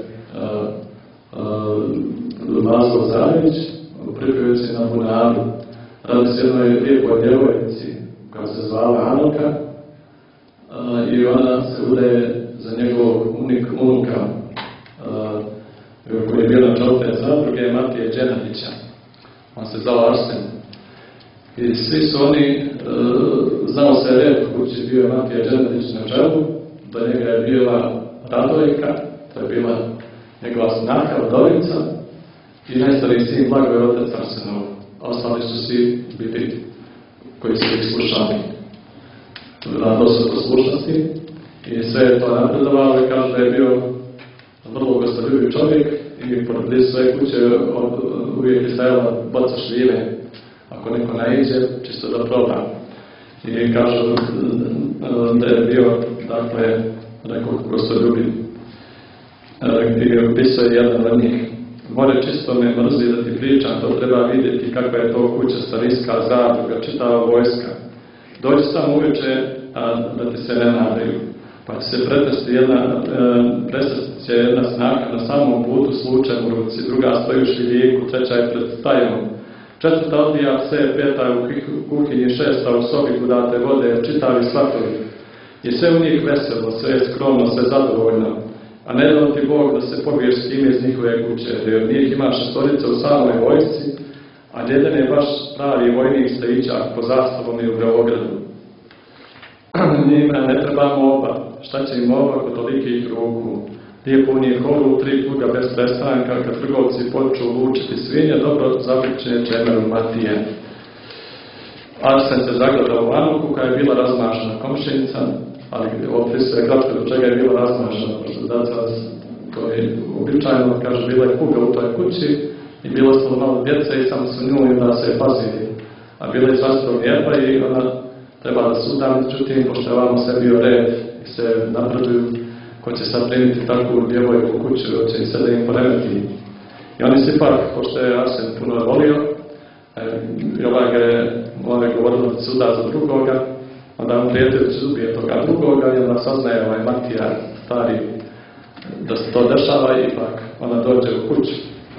Lazlo Zavić, pripremajući na bunaru, radi se jednoj lijepoj djevojci koja se zvala Anoka i ona se udaje za njegovog unuka koji je bio na čelu te zadruge, Matije Đenadića. On se zvao Arsen. I svi su oni, znao se red u kući, bio je Matije Đenadić na čelu, do njega je bila Radojka, to je bila njegova snaha, Vdovica, i najstariji sin Blagoje otac Arsenov. Ostali su svi biti koji su ih slušali. Radilo se poslušnosti i sve je to napredovalo i kaže da je bio vrlo gostoljubiv čovjek i pored svoje kuće uvijek je stajala boca šljive ako neko naiđe, čisto da proba. I kažu da je bio, dakle, nekog gostoljubiv. I opisuje jedan od njih. More čisto me mrzi da ti pričam, to treba vidjeti kakva je to kuća, starinska zadruga, čitava vojska. Dođi sam uveče, a da ti se ne nadaju. Pa će se pretesti jedna snaka na samom putu s lučem u ruci, druga stoji u šiljiku, treća je pred stajom. Četvrta odbija pse, peta je u kuhinji, šesta u sobi kudate vode, čitavi svatovi. I sve u njih veselo, sve je skromno, sve zadovoljno. A ne da ti Bog da se pobiješ s kim iz njihove kuće, jer njih ima 6 u samoj vojsci, a jedan je baš pravi vojnik stojičak po zastavom i u Beogradu. Njima ne trebamo oba. Šta će im oba kod tolikih ruku? Lijepo u njih horu 3 pluga bez prestanka, kad trgovci počnu lučiti svinje, dobro zavrćenje čemeru Matije. Arsen se zagledao u Anuku, koja je bila razmažena komšinica, ali opisuje kratko do čega je bila razmažena, pošto to je uobičajeno, kaže, bila je kuga u toj kući i bilo su malo djece i samo su nju i da se pazili. A bila je sasvim lijepa i ona treba da su udam, međutim, pošto je ovamo sve bio red i se napreduju, ko će sad primiti takvu djevojku u kuću, hoće i sve da im poremeti. I oni se ipak, pošto je Arsen puno volio, i ovaj ga je govorilo da se uda za drugoga, onda on prijatelj će ubije toga drugoga i onda saznaje ovaj Matija stari da se to dešava i ipak ona dođe u kuću.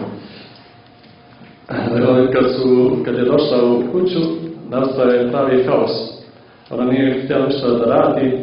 Kad je došla u kuću, nastao je pravi haos. Ona nije htjela ništa da radi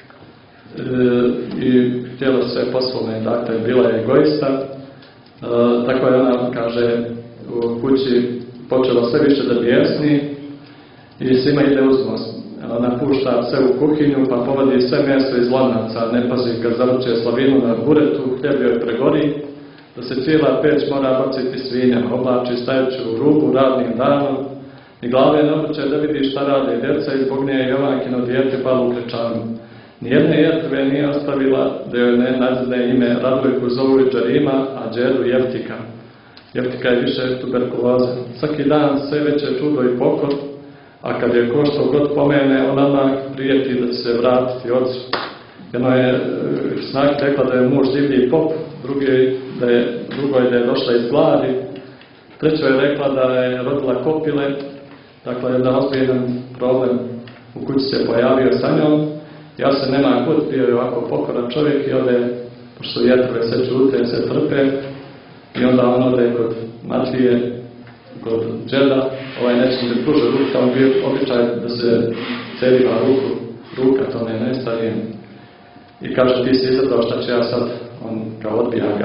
i htjela se poslovne, dakle, bila je egoista. Tako je ona, kaže, u kući počela sve više da bijesni i svima ide uznost. Ona pušta sve u kuhinju, pa povadi sve meso iz lanaca, ne pazi kad zavrće slavinu na buretu, hljeb joj pregori, da se cijela peć mora baciti svinjama, oblači stajući u rubu radnim danom i glave navrće da vidi šta rade djeca i zbog nje je Jovankino dijete palo u klečanu. Nijedne jetve nije ostavila da joj ne nadzirne ime Radojku zovu Džarima, a Đedu Jeftika. Jeftika je više tuberkuloze. Svaki dan sve veće čudo i pokor, a kad je ko što god pomene, ona odmah prijeti da će se vratiti ocu. Jedno je Snaki rekla da je muž divlji pop, drugoj da je došla iz gladi, trećoj je rekla da je rodila kopile, dakle jedan ozbiljan problem u kući se pojavio sa njom. Ja se nema kod, bio je ovako pokoran čovjek i ode, pošto jetrove se čute, se trpe, i onda on ode kod Matije, kod Đeda, neće da pruže ruku, tamo bio običaj da se ceriva ruka tome nestarijem. I kaže, ti si izabrao šta će ja sad, on kao odbija ga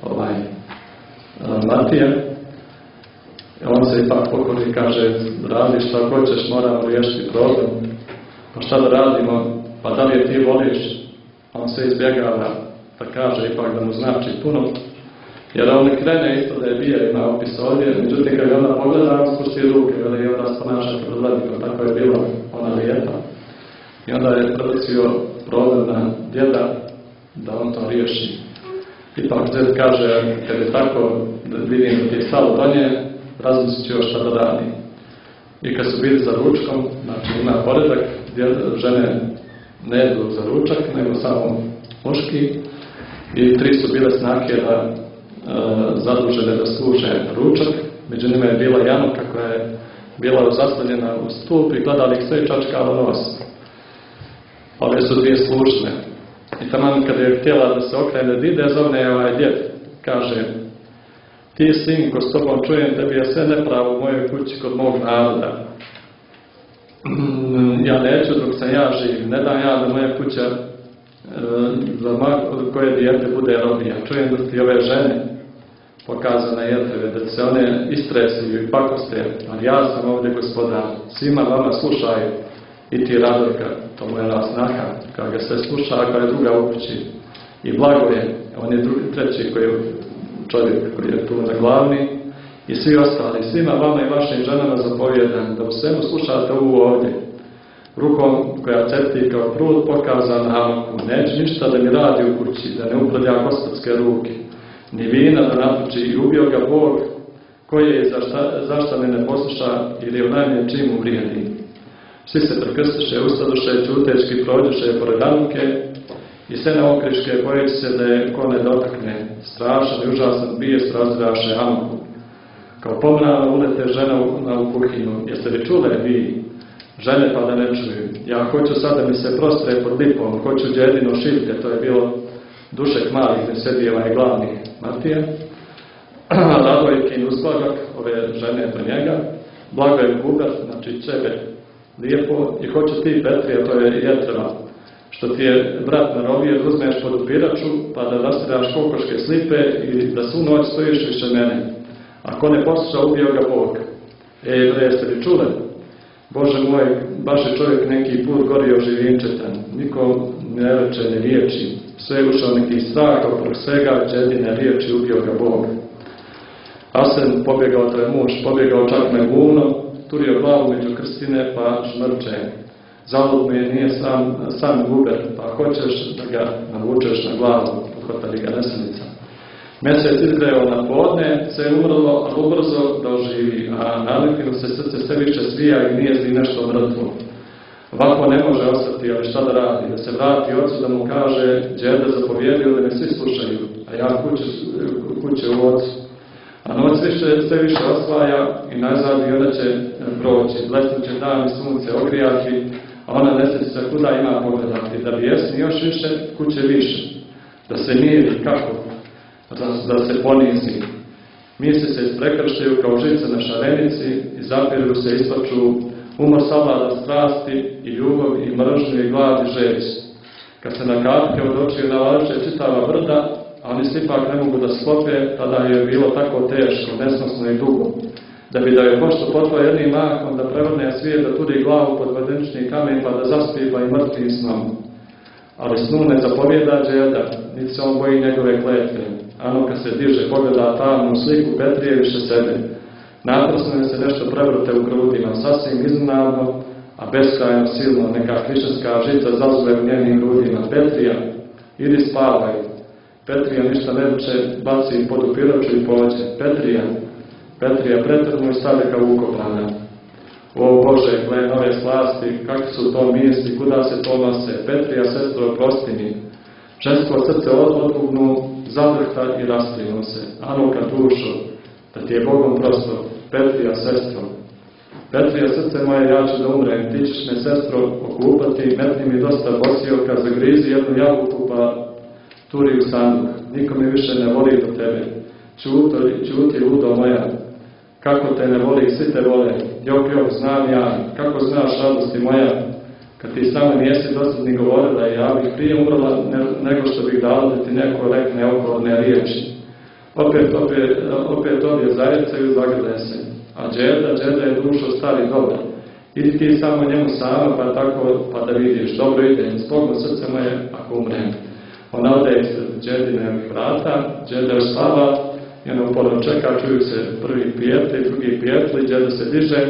Matije. On se ipak pokori i kaže, radi šta hoćeš, moramo riješiti problem. Pa šta da radimo, pa da li je ti voliš? On se izbjegava da kaže ipak da mu znači puno. Jer on ne krene isto da je bija ima opis ovdje, međutim kad je ona pogleda, on spusti ruke, i onda se ponaša pred vladnikom, tako je bilo ona lijeta. I onda je prebacio problem na djeda da on to riješi. Ipak djed kaže, kad je tako, da vidim da ti je stalo do nje, razmislit ću još šta da radi. I kad su bili za ručkom, znači ima poredak, žene ne jedu za ručak, nego samo muški, i 3 su bile Snake da zadužene da služe ručak. Među njima je bila Januka koja je bila zastavljena u stup i gledala ih sve i čačkala nos. Ove su 2 slušne. I taman kada je htjela da se okrene da ide, zovne djed. Kaže, ti sinko, s tobom čujem, tebi je sve nepravo u mojoj kući kod mog naroda. Ja neću dok sam ja živ, ne dam ja da moja kuća za koje dijete bude robija. Čujem da ti ove žene pokazane jetreve, da se one istresuju i pakoste, ali ja sam ovdje gospodar. Svima vama slušaju, i ti Radojka, to mu je Snaha, kada ga se sluša, a kada je druga u kući. I blago je, on je treći čovjek koji je tu na glavni, i svi ostali, svima vama i vašim ženama zapovjedam da u svemu slušate ovu ovdje. Rukom koja cepti kao prut pokazan Amoku, neće ništa da mi radi u kući, da ne upravlja gospodske ruke, ni vina da napuči, i ubio ga Bog, koji je zašta me ne posluša, ili je u najmije čim uvrijedi. Svi se prekrstiše, ustadoše, čutečki prođuše pored Amoke, i sve naokriške bojeći se da je ko ne dotakne. Strašan i užasan bijest razdraše Amoku. Kao pomrano ulete žena u kuhinju. Jeste li čule vi, žene, pa da ne čuju? Ja hoću sad da mi se prostre pod lipom, hoću djedino šiljke, to je bilo Dušek malih, gdje sedi glavni Matija. Radojkin uzblagak, ove žene do njega. Blagoje Bugar, znači čebe lijepo. I hoću ti, Petrija, to je jetrva, što ti je brat narovio, da uzmeš pod upiraču, pa da rastiraš kokoške slipe i da svu noć stojiš više mene. Ako ne posluša, ubio ga Bog. Jeste li čule? Bože moj, baš je čovjek neki put gorio živinčetan. Niko ne reče ni riječi. Sve je ušao neki strah, oprok svega, djedine riječi, ubio ga Bog. Asen pobjegao, to je muž, pobjegao čak na guvno, turio glavu među krstine, pa šmrče. Zalud mi nije sam guber, pa hoćeš da ga navučeš na glavu, pohvatali ga nesanica. Mjesec izgreo na podne, sve je umrlo, a ubrzo da oživi, a nalikinu se srce sve više svija i nije zi nešto mrtvo. Ovako ne može ostati, ali šta da radi? Da se vrati ocu, da mu kaže, djeda zapovjedio da me svi slušaju, a ja kuće u ocu. A noć sve više osvaja i nazad i onda će proći. Blesnuće dan i sunce ogrijati, a ona ne sjeća kuda ima pogledati. Da bi jesni još više, kuće više. Da se miri, kako? Da se ponizi. Misli se isprekrštaju kao žice na šarenici i zapiru se isplaču umor savlada strasti i ljubav i mržnju i glad i žeć. Kad se na kapke od očiju navlače čitava brda, a oni se ipak ne mogu da sklope, tada je bilo tako teško, nesnosno i dugo. Da bi da je pošto potlo jednim mahom da prevrne svijet, da tudi glavu pod vodenični kamen pa da zaspiva i mrtvim snom. Ali snu ne zapovjeda djeda, niti se on boji njegove kletve. Ano kad se diže pogleda tamnu sliku Petrije više sebe. Naprasno je se nešto prevrte u grudima, sasvim iznenadno, a beskrajno silno neka hrišćanska žica zazove u njenim grudima. Petrija, idi spavaj. Petrija ništa ne uče, baci pod upiraču i pođe. Petrija, pretrnu i stavi kao ukoplana. O Bože, gle nove slasti, kakve su to misli, kuda se to nose. Petrija, sestro, oprosti mi. Žensko srce odvugnu, zadrhta i rasplinu se. Anuka dušo, da ti je Bogom prosto. Petrija, sestro. Petrija, srce moje, ja ću da umrem. Ti ćeš me, sestro, okupati, metni mi dosta bosioka, zagrizi jednu jabuku pa turi u sanduk. Niko mi više ne voli do tebe. Ćuti, ludo moja. Kako te ne voli, svi te vole. Jok, znam ja. Kako znaš, radosti moja, kad ti samo nijesi dosad ni govorila, ja bih prije umrla nego što bih dala da ti neko rekne okolne riječi. Opet obje zajedcaju, zagrade se. A Đeda je dušo stari dobar. Idi ti samo njemu sama, pa da vidiš. Dobro ide, spognu srce moje, ako umrem. Ona ode ispred Đedine vrata, Đeda još spava, i ona uporno čeka, čuju se prvi pijetli, drugi pijetli, Đeda se diže,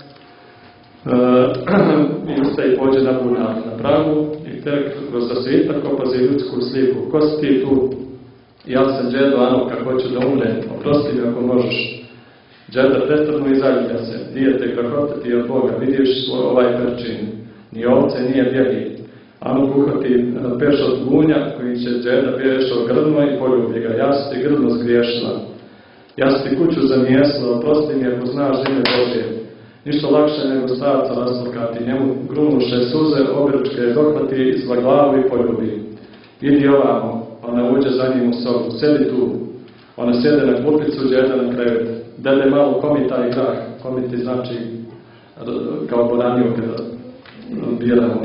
i ustaje i pođe na bunar, na pragu, i tek kroz zasvitak opazi ljudsku sliku. Ko si ti tu? Ja sam Đedo, Anuka, hoću da umrem, oprosti mi ako možeš. Đeda pretrnu i zaljulja se. Dijete grahotati od Boga, vidiš ovaj perčin. Ni ovce, nije bijeli. Anuk uhvati peš od gunja, koji će Đeda pješao grdno i poljubi ga. Ja sam ti grdno zgriješila. Ja sam ti kuću zamijesila, oprosti mi ako znaš ime Božje. Ništa lakše nego starca rasplakati. Njemu grunuše suze, obručke dohvati, izva glavu i poljubi. Idi ovamo. Ona uđe za njim u sobu. Sedi tu. Ona sjede na klupicu, Đeda na krevet. Dede malo komi taj grah. Komiti znači kao boraniju kada biramo.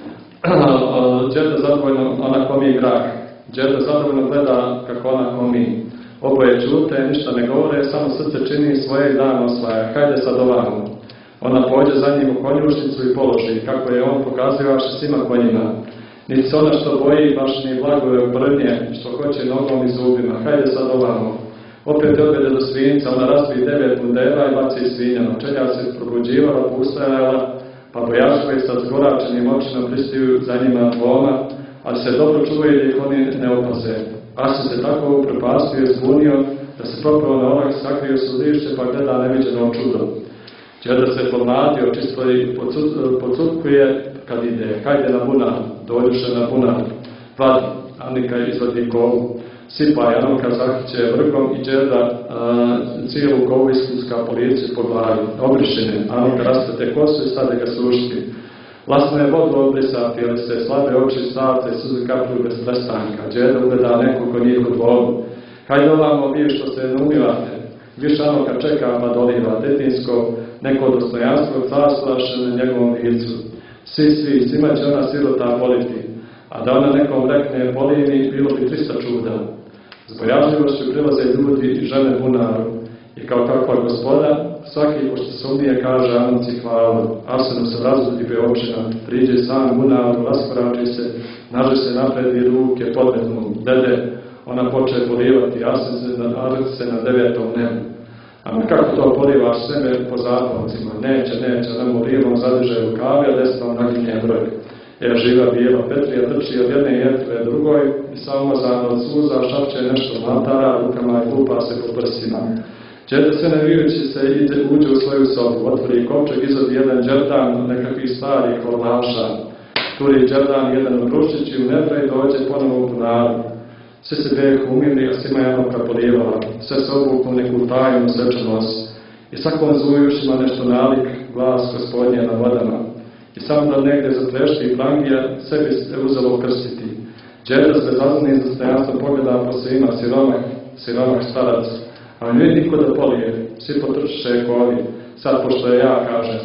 Đeda zadovoljno, ona komi grah. Đeda zadovoljno gleda kako ona komi. Oboje čute, ništa ne govore, samo srce čini svoje i dan osvaja. Hajde sad ovamo. Ona pođe za njim u konjušnicu i položi, kako je on pokazivaše svima konjima. Niti se ona što boji, baš ni blagove brnje, što hoće nogom i zubima. Hajde sad ovamo. Opet odvede do svinca, ona razbije 9 bundeva i baci svinjama. Čelja se probuđivala, pustajala, pa bojažve sa zgoračenim očima pristiju za njima dvoma, ali se dobro čuvaju da ih oni ne opaze. Asim se tako uprepastio i zbunio, da se propao na onak sakrio sudišće, pa gleda neviđeno čudo. Đeda se pomladio, čisto i pocutkuje kad ide. Hajde na bunar, dođuše na bunar. Vadi, Anika izvadi kovu. Sipa je, Anuka zahtiće vrgom i Đeda cijelu kovu iskuska policiju po glavi. Obrišene, Anuka rastete kosu i stade ga sušiti. Lasno je vodu obrisati, ali se slabe oči stavce i suze kaplju bez prestanka. Đeda ugleda nekoliko njih u dvoru. Hajde ovamo, vi što se ne umivate. Više Anuka čeka pa doliva detinsko, neko dostojanstvo carstvaše na njegovom licu. Svima će ona sirota voliti, a da ona nekom rekne volini, bilo bi 300 čuda. S bojažljivošću prilaze ljudi i žene bunaru, i kao kakva gospoda, svaki pošto se umije kaže Anuci hvalu. Arsenu se razbudi beopšina, priđe sam bunaru, raskorači se, naže se napred i ruke podmetnu. Dede, ona poče polivati, Arsen se na 9. nebu. A kako to polivaš sebe po zapalcima? Neće, ona mu lijevom zadiže rukave, a desnom naginje broj. Živa bijela Petrija trči od jedne jetve drugoj i sa umazano od suza šapće nešto mlatara, rukama i lupa se po prsima. Đeda se navijući se uđe u svoju sobu, otvori kovčeg, izvadi jedan đerdan nekakvih starih orlaša. Turi đerdan jedan obrušić i u nebra i dođe ponovo u bunaru. Svi se bijehu umili, a svima je Anuka polijevala. Sve se obuknu neku tajnu svečanost. I svakom zujušima nešto nalik glas Gospodnje na vodama. I samo da negdje zatrešti Frangija, sebi se uzelo krstiti. Đeda se zazni za stojanstvo pogleda po svima, siromah starac. A nije niko da polije, svi potrčiše kovi. Sad, pošto je ja, kaže,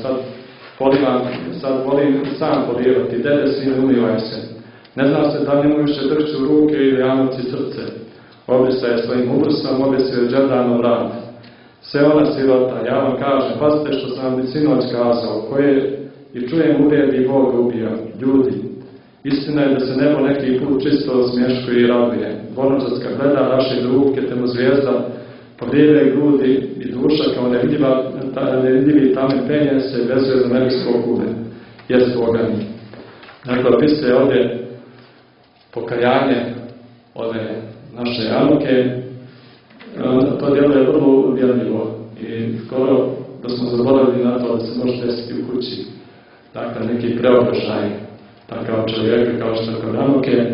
sad volim sam polijevati. Dede, sine, umivaj se. Ne zna se da njemu više drhću ruke ili Anuci srce. Obrisa je svojim ubrsom, objesio je Đerdano vrat. Sve ona sirota, ja vam kažem, pazite što sam vam sinoć kazao, koje i čujem uvijedi Boga ubija, ljudi. Istina je da se nebo neki put čisto osmješkuje i raduje. Bonožacka gleda naše ruke, temu zvijezda, povrijede grudi i duša kao nevidljivi tamen penje se vezuje za nebesko kube. jest oganje. Dakle, opisuje ovdje pokajanje ove naše Anuke. To djelo je vrlo uvjerljivo i skoro da smo zaboravili na to da se može desiti u kući. Dakle, neki preobražaj takav čovjeka kao što je kod Anuke.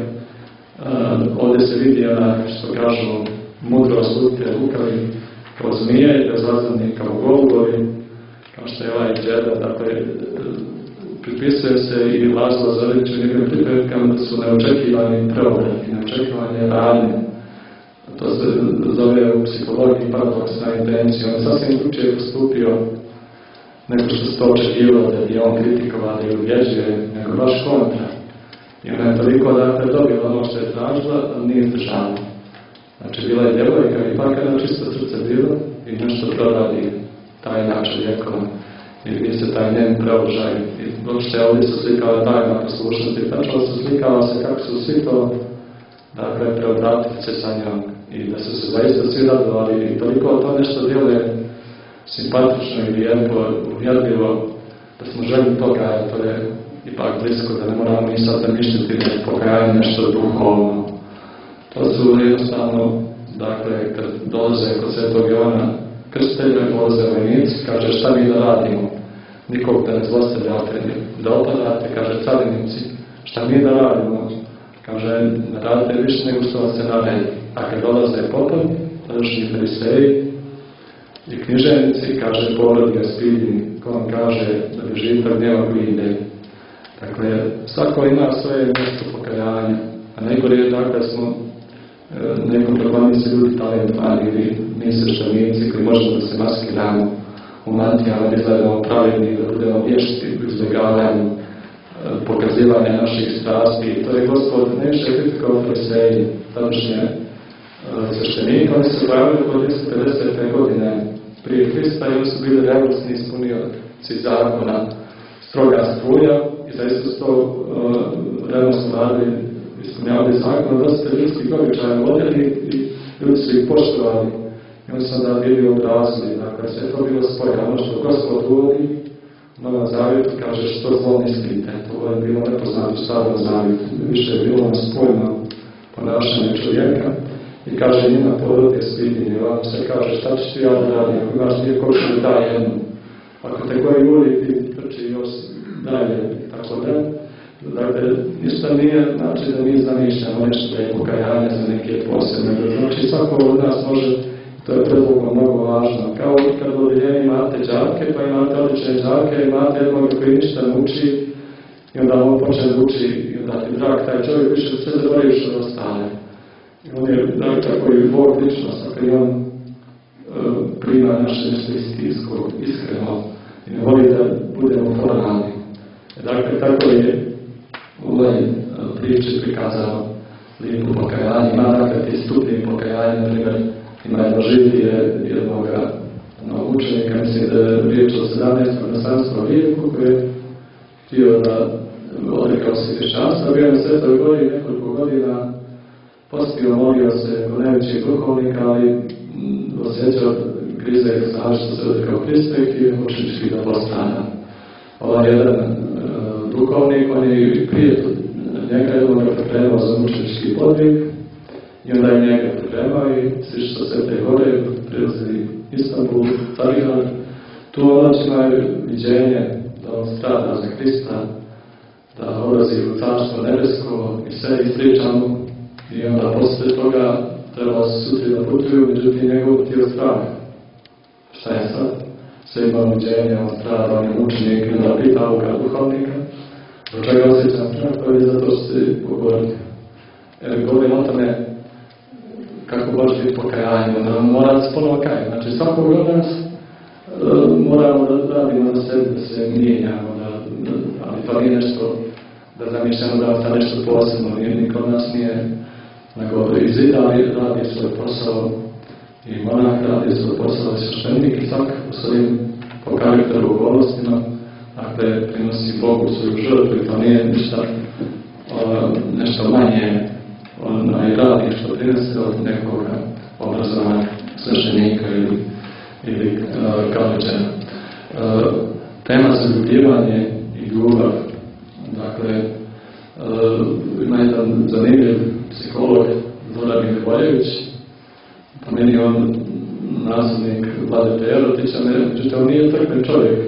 Ovdje se vidi što kažu mudrost lutke lukavi kao zmije i bezazleni kao golubovi, kao što je ovaj džeda. Dakle, pripisuje se i Lazlo Zorić u njegovim pripravkama da su neočekivani preobrati, neočekivane radnje. To se zove u psihologiji paradoksna intencija. On je sasvim drugčije postupio nego što se to očekivalo, da je on kritikovao, da je uvjeđuje, nego baš kontra. I ona je toliko dobila ono što je tražila, ali nije izdržala. Znači, bila je djevojka i pak jedna čisto srce bilo i nešto proradi tajna čovjekova. I vidi se taj njen preobražaj. I uopšte ovdje se slikala tajna poslušnosti. Tačno se slikala se kako su svi to preobratili se sa njom. I da su se zaista svi radovali. I toliko to nešto djeluje simpatično i uvjerljivo da smo željni toga, jer to je ipak blisko, da ne moramo mi sad zamišljati da je pokajanje nešto duhovno. To su jednostavno, dakle, kad dolaze kod Svetog Jovana Krstitelja, dolaze vojnici, kaže šta mi da radimo? Nikog da ne zlostavljate, da opadate, kaže carinici, šta mi da radimo? Kaže, ne radite više nego što vam se naredi. A kad dolaze popovi, tadašnji fariseji i književnici, kaže, pogled ga spidi, ko vam kaže da bi živ pred njeva glide. Dakle, svako ima svoje mjesto pokajanja, a najgore je dakle smo nekom progonici ljudi talentovani ili mi sveštenici koji možemo da se maskiramo u mantijama, da izgledamo pravedni, da budemo vješti u izbjegavanju pokazivanja naših strasti. To je Gospod neviše kritikao fariseji, tadašnje sveštenike. Oni se pojavili oko 250. godine prije Hrista i oni su bili relosni ispunioci zakona, stroga struja i zaista su to relosno radili, ispunjavali zakon, da ste ljudski običaja vodili i ljudi su ih poštovali. I oni su onda bili obrazili. Dakle, sve to bilo spojeno. Ono što Gospod uvodi u Novom Zavjetu, kaže što zlo mislite. To je bilo nepoznato u Starom Zavjetu. Više je bilo spojeno ponašanje čovjeka. I kaže njima porodi stidjenje. Ovako se kaže šta ćeš ti ja da radim? Ako imaš nije košću, daj jednu. Ako te koji voli, ti trči još dalje. Tako da. Dakle, ništa nije znači da mi zamišljamo nešto da je pokajanje za neke posebne. Znači, svako od nas može, to je predlogom mnogo važno. Kao kad u odjeljenju imate đake, pa imate odlične đake, imate jednog koji ništa ne uči i onda on počne da uči i onda ti drag taj čovjek više sve zaboraviš od ostale. I on je, dakle, tako i Bog ličnost, ako i on prima naše nešto istinsko, iskreno i ne voli da budemo formalni. Dakle, tako je u ovoj priči prikazano lijepo pokajanje. Ima dakle ti stupnji pokajanje, na primjer, ima jedno življe jednog učenika, mislim da je riječ o 17. na 17. vijeku, koji je htio da odrekao se hrišćanstva, bio na Svetoj gori nekoliko godina, postio, molio se kod najvećih duhovnika, ali osjećao krize i snaži što se odrekao Hrista i htio učenički da postane. Ovaj jedan duhovnik, on je i prije njega jednog pripremao za mučenički podvig i onda je njega pripremao i svi što se te gore prilazili Istanbul, Carigrad. Tu on ima viđenje da on strada za Hrista, da odlazi u Carstvo nebesko i sve ispričamo i onda posle toga trebalo se sutri da putuju, međutim njegov htio strane. Šta je sad? Sve ima viđenje, on strada, on je mučenik i onda pita ovoga duhovnika do čega osjećam strah, to je zato što se pogovorite. Govorim o tome kako može biti pokajanje, da mora da se ponovo kajati. Znači svakog od nas moramo da radimo za sebi, da se mijenjamo, ali to nije nešto da zamišljamo da osta nešto posebno, niko od nas nije nego i zidali radi svoj posao i monak radi svoj posao i sveštenik i svak u svojim po karakteru okolnostima, dakle prinosi Bogu svoju žrtvu i to nije ništa nešto manje radi što prinese od nekoga obrazovanja sveštenika ili katoličana. Tema zaljubljivanje i ljubav. Dakle, ima jedan zanimljiv psiholog Zoran Miholjević, pa meni je on nasljednik Vlade Perotića, međutim on nije takven čovjek.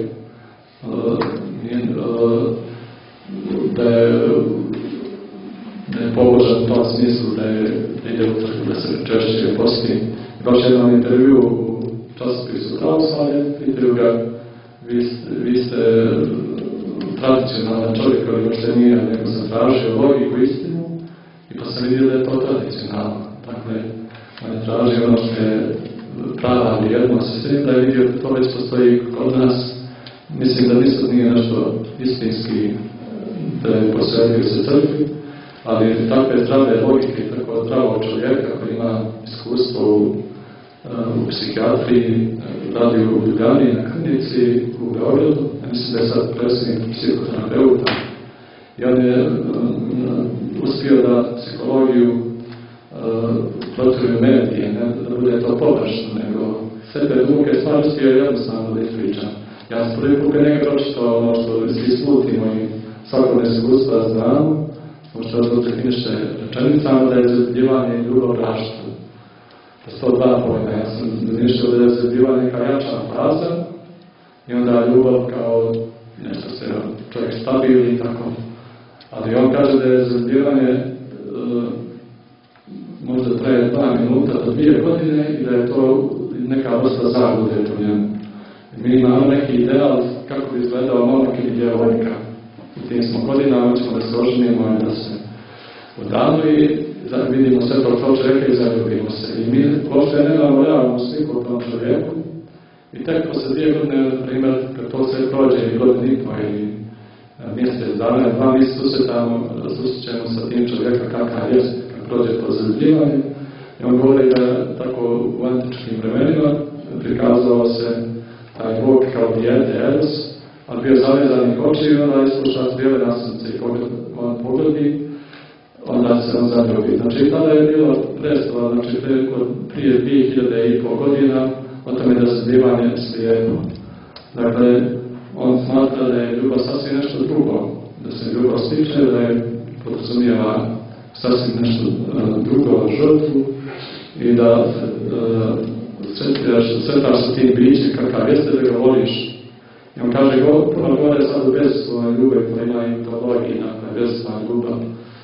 Da je pobožan u tom smislu, da ide u crkvu, da se češće posti. Baš jedan intervju u časopisu Pravoslavlje, pitaju ga, vi ste tradicionalan čovjek koji uopšte nije, nego sam tražio logiku, istinu, i pa sam vidio da je to tradicionalno. Dakle, on je tražio ono što je prava vrijednost, svim da je vidio da to već postoji kod nas. Mislim da ništa nije nešto istinski da je posvetio se crkvi, ali takve zdrave logike, tako zdravog čovjeka koji ima iskustvo u psihijatriji, radi u Ljubljani, na Krnici, u Beogradu, mislim da je sad predsjednik psihoterapeuta, i on je uspio da psihologiju protiv medije, ne da bude to površno, nego sebe duke stvari uspio jednostavno da ispričam. Ja sam prvi put njega pročitao ono što svi slutimo i svakog iskustva znamo, možda to definiše rečenicama da je zaljubljivanje i ljubav rašta. To su to dva pojma. Ja sam zamišljao da je zaljubljivanje kao jača fraza i onda ljubav kao nešto se čovjek stabili i tako. Ali on kaže da je zaljubljivanje možda traje 2 minuta do 2 godine i da je to neka vrsta zabude u njemu. Mi imamo neki ideal kako bi izgledao momak ili djevojka. U tim smo godinama, ćemo da se oženimo i da se udavno i vidimo sve to čovjeka i zaljubimo se. I mi uopšte nemamo realnu sliku o tom čovjeku. I tek posle 2 godine, na primjer, kad to sve prođe i godinu i po ili mjesec dana, 2 mjeseca susrećemo sa tim čovjeka kakav je, kad prođe to zaljubljivanje. I on govori da tako u antičkim vremenima prikazao se taj Bog kao dijete, Eros, ali bio zavezanih oči i onda isluša bijele naslice i on pogledi, onda se on zaljubi. Znači, tada je bilo predstava, znači prije 2000 godina, o tome da se bivanje slijepo. Dakle, on smatra da je ljubav sasvim nešto drugo, da se ljubav stiče, da je podrazumijeva sasvim nešto drugo žrtvu i da sretaš sa tim bićem kakav jeste da ga voliš. I on kaže, puno gore sad u bezuslovnoj ljubavi koja ima i teologija, bezuslovna ljubav,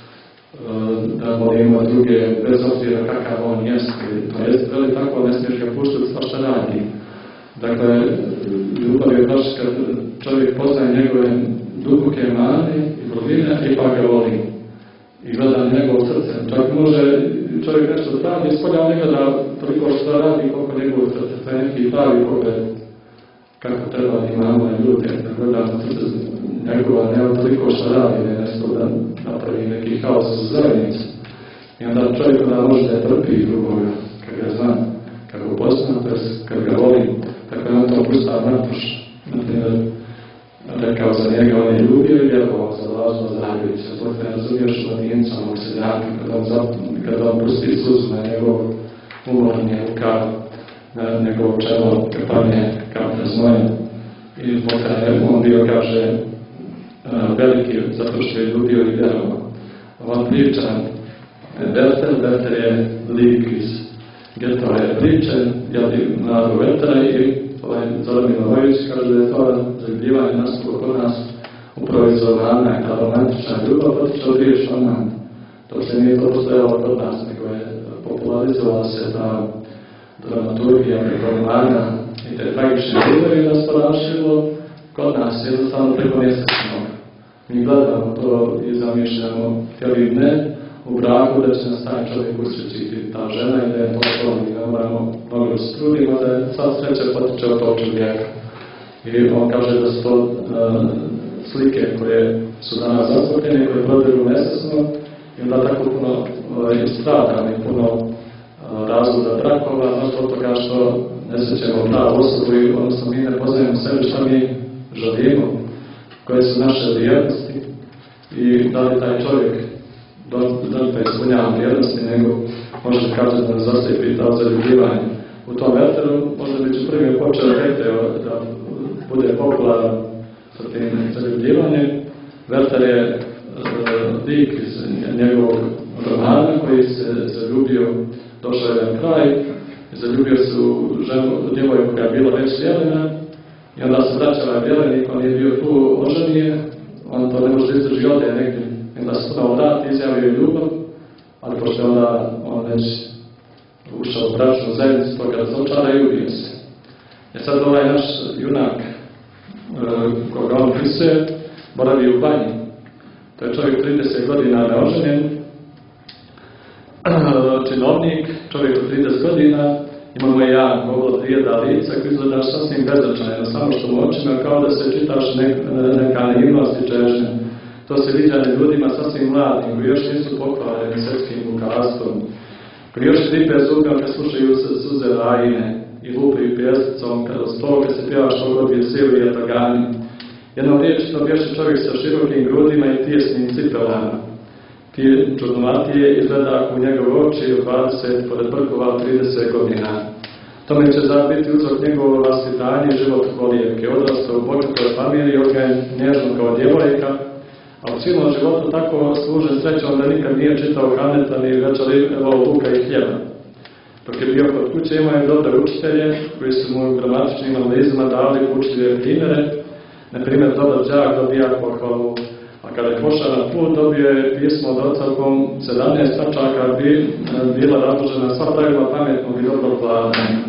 da volimo druge bez obzira kakav on jeste. To jeste, veli tako, ne smiješ ga puštati svašta radi. Dakle, ljubav je baš kad čovjek poznaje njegove duboke mane i vrline i pa ga voli. I gleda njegov srce. Čak može čovjek nešto da radi, ispolja ne gleda toliko što radi koliko njegov srce. To je neki pravi pogled kako treba da imamo ljude, da gleda srce njegova, ne toliko što radi, ne nešto da napravi neki haos u zajednici. I onda čovjek onda može da trpi drugoga, kad ga zna, kad ga upozna, kad ga voli, tako je on to Gustav Matoš, naprimjer, rekao za njega, on je ljubio i vjerovao za lažno zahvaljujuće. Zbog ne razumiješ Latinca, ovog seljaka, kad on pusti suzu na njegov umorni rukav, na njegov čelo, kapanje, kapne znoje. I zbog on bio, kaže, veliki, zato što je ljubio i vjerovao. Ova priča, Werther je lik iz Getova je priče, narodu Werthera i Zoran Milovojević kaže da je to zaljubljivanje nastalo kod nas upravo iz Zorana, ta romantična ljubav potiče od riječ roman. To se nije to postojalo kod nas, nego je popularizovala se ta dramaturgija preko romana i te tragične ljubavi nas ponašilo kod nas, jednostavno preko mjesečnog. Mi gledamo to i zamišljamo, htjeli ne, u braku da će nas taj čovjek usrećiti, ta žena i da je to mi ne moramo mnogo se trudimo, da je sad sreća potiče od tog čovjeka. I on kaže da su to slike koje su danas zastupljene, koje prodiru nesasno i onda tako puno stradamo i puno razvoda brakova, zato od toga što ne srećemo pravu osobu i odnosno mi ne poznajemo sebe šta mi želimo, koje su naše vrijednosti i da li taj čovjek da li pa ispunjava vrijednosti, nego može kaže da nas zastepi ta zaljubljivanje. U tom Wertheru možda bi ću prvi počeo da bude popularan sa tim zaljubljivanjem. Werther je lik iz njegovog romana koji se zaljubio, došao je na kraj, zaljubio se u djevojku koja je bila već vjelena i onda se vraćala vjelenik, on je bio tu oženije, on to ne može izdrži ode negdje, onda se ponovo vrati, izjavio ljubav, ali pošto je onda on već ušao u bračnu zajednicu, toga razočara i ubio se. Sad ovaj naš junak koga on pisuje, boravi u banji. To je čovjek 30 godina neoženjen, činovnik, čovjek od 30 godina, imamo je jako ovo prijeda lica koji izgledaš sasvim beznačajno, samo što u očima kao da se čitaš neka naivnost i čežnja. To se viđa na ljudima sasvim mladim, koji još nisu pokvareni svjetskim bukastvom, koji još tripe zubom kad slušaju suze rajine i lupaju pjesticom, kad od stoga se pjeva što god je silu i atagani. Jednom riječito bješe čovjek sa širokim grudima i tijesnim cipelama. Ti čudnovatije izgleda u njegove oči od 20 pored brkova 30 godina. Tome će biti uzrok njegovo vaspitanje i život kolijevke. Odrastao u bogatoj familiji, odgajen nježno kao djevojka, a u cijelom životu tako služen srećom da nikad nije čitao Hamleta ni večerivao luka i hljeba. Dok je bio kod kuće, imao je dobre učitelje koji su mu gramatičnim analizama dali učljive primjere. Na primjer, dobar đak dobija pohvalu, a kada je pošao na put, dobio je pismo od oca u kom 17 tačaka bila razložena sva pravila pametnog i dobrog vladanja.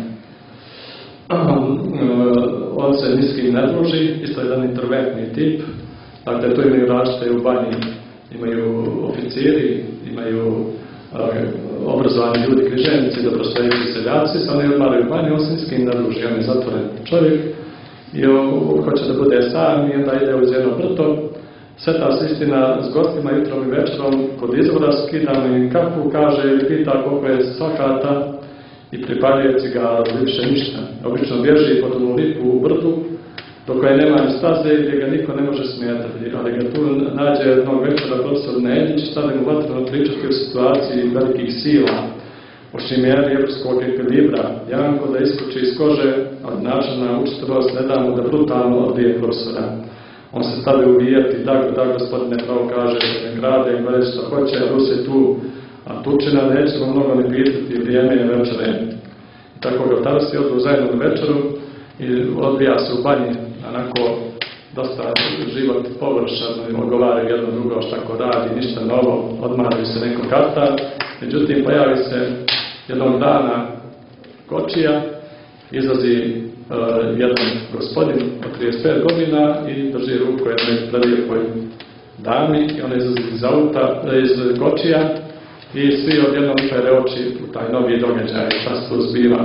On se ni s kim ne druži, isto jedan interventni tip. Dakle, to imaju različite u banji, imaju oficiri, imaju obrazovani ljudi, križevnici, dobrostojeći seljaci, sa oni odmaraju u banji, on se ni s kim ne druži, on je zatvoren čovjek i hoće da bude sam i onda ide uz jedno brto, seta se istina s gostima jutrom i večerom kod izvora, skida im kapu, kaže ili pita koliko je svakata i pripaljuje cigaru, više ništa. Obično bježi pod onu lipu u brdu, do koje nema ni staze gdje ga niko ne može smetati, ali ga tu nađe jednog večera profesor Nedić, stade mu vatreno pričati o situaciji velikih sila, o šimeri evropskog ekvilibra, Janko da iskoči iz kože, od načina učiteljost ne da mu da brutalno odbije profesora. On se stade ubijati, da gospodine pravo kaže, ne grade i gledaj što hoće, a Rus je tu, a tučina nećemo mnogo ne pitati, vrijeme je večere. Tako ga tarsi odlu zajedno na večeru i odbija se u banji, onako dosta život površan, odgovaraju jedno drugo što tako radi, ništa novo, odmaraju se neko karta. Međutim, pojavi se jednog dana kočija, izlazi jedan gospodin od 35 godina i drži ruku jednoj predlijepoj dami i ona izlazi iz kočija i svi odjednom pere oči u taj novi događaj, šta se tu zbiva.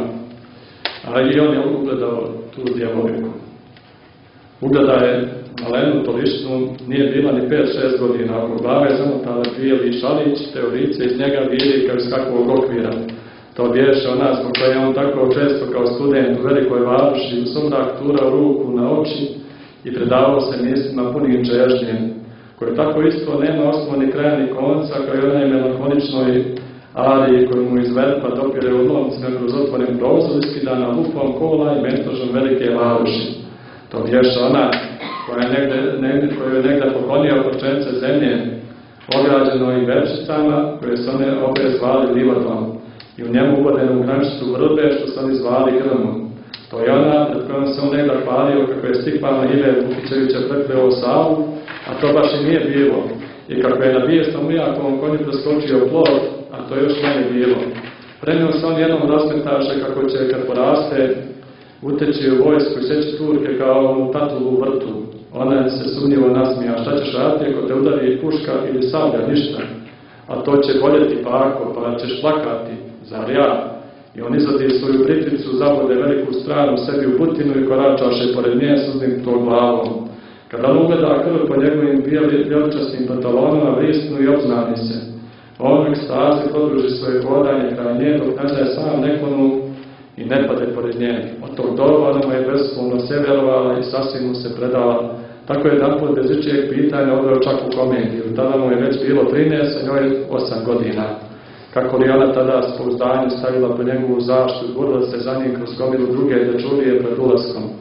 I on je ugledao tu djevojku. Ugleda je malenu tolišnu, nije bila ni 5-6 godina, oko glave je zamotala bijeli šalić, te lice iz njega vidi kao iz kakvog okvira. To bješe o nas, koje je on tako često kao student u Velikoj Varoši u somrak turao ruku na oči i predavao se mislima punim čežnjem, koje tako isto nema osnovni kraja ni konca, kao i onaj melankoničnoj ariji koju mu iz Verpa dopire u lomcima kroz otvoren prozor i skida lupom kola i mentožom Velike Varoši. To bješe ona koja je negdje poklonio počence zemlje, ograđeno i večicama, koje su one obje zvali livadom, i u njemu uvodenu u graničicu vrbe, što su oni zvali grmom. To je ona pred kojom se on negdje hvalio kako je Stipana Ive Vukićevića prekleo Savu, a to baš i nije bilo. I kako je na bijesnom ujakovom konju preskočio plod, a to još manje bilo. Prenio se on jednom rasmetaše kako će, kad poraste, uteći u vojsku i seći Turke kao u tatu u vrtu. Ona se sumnjivo nasmija, šta ćeš raditi ako te udari puška ili sablja, ništa. A to će boljeti pako, pa ćeš plakati, zar ja? I on izvadi svoju britvicu, zabode veliku stranu sebi u butinu i koračaše pored nje s uzdignutom glavom. Kada on ugleda krv po njegovim vjeličasnim pantalonama, vrisnu i obznani se. On u ekstazi podruži svoje hodanje kraj nje, dok ne daje sam neklonu i ne pade pored nje. Od tog doba ona mu je bezpolno se vjerovala i sasvim mu se predala. Tako je jedanput bez ičijeg pitanja odveo čak u komediju. Tada mu je već bilo 13, a njoj 8 godina. Kako li ona tada s pouzdanjem stavila po njegovu zaštitu, gurla se za njim kroz gomilu druge dečurije pred ulaskom.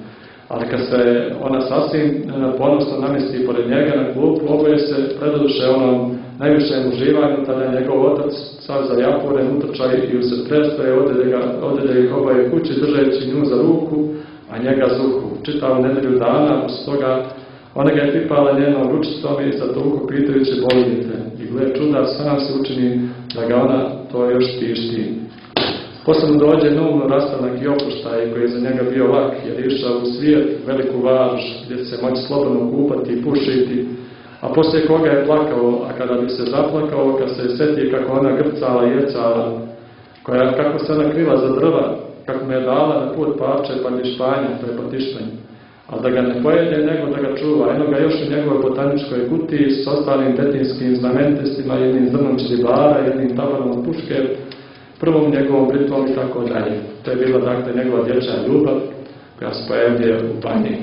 Ali kad se ona sasvim ponosno namjesti pored njega na klupu, oboje se predoduše onom najvišem uživanju, tada njegov otac sav zajaporen utrča i usred predstave odede ih oboje kući držeći nju za ruku, a njega za uhu. Čitavu nedelju dana, uz toga ona ga je pipala njenom ručicom i za tuku pitajući bolite. I gle čuda, sam se učini da ga ona to još tišti. Posle mu dođe na um rastanak i opuštaj koji je za njega bio lak, jer je išao u svijet, veliku važ, gdje se moći slobodno kupati i pušiti, a poslije koga je plakao, a kada bi se zaplakao, kad se seti kako ona grcala i jecala, kako se ona krila za drva, kako mu je dala na put parče pa dišpanja, to je potištanje. Ali da ga ne pojede, nego da ga čuva. Eno ga još u njegovoj botaničkoj kutiji s ostalim detinskim znamenitostima, jednim zrnom čilibara, jednim tabanom od puške, prvom njegovom britvom i tako dalje. To je bila dakle njegova dječja ljubav koja se pojavljuje u Banji.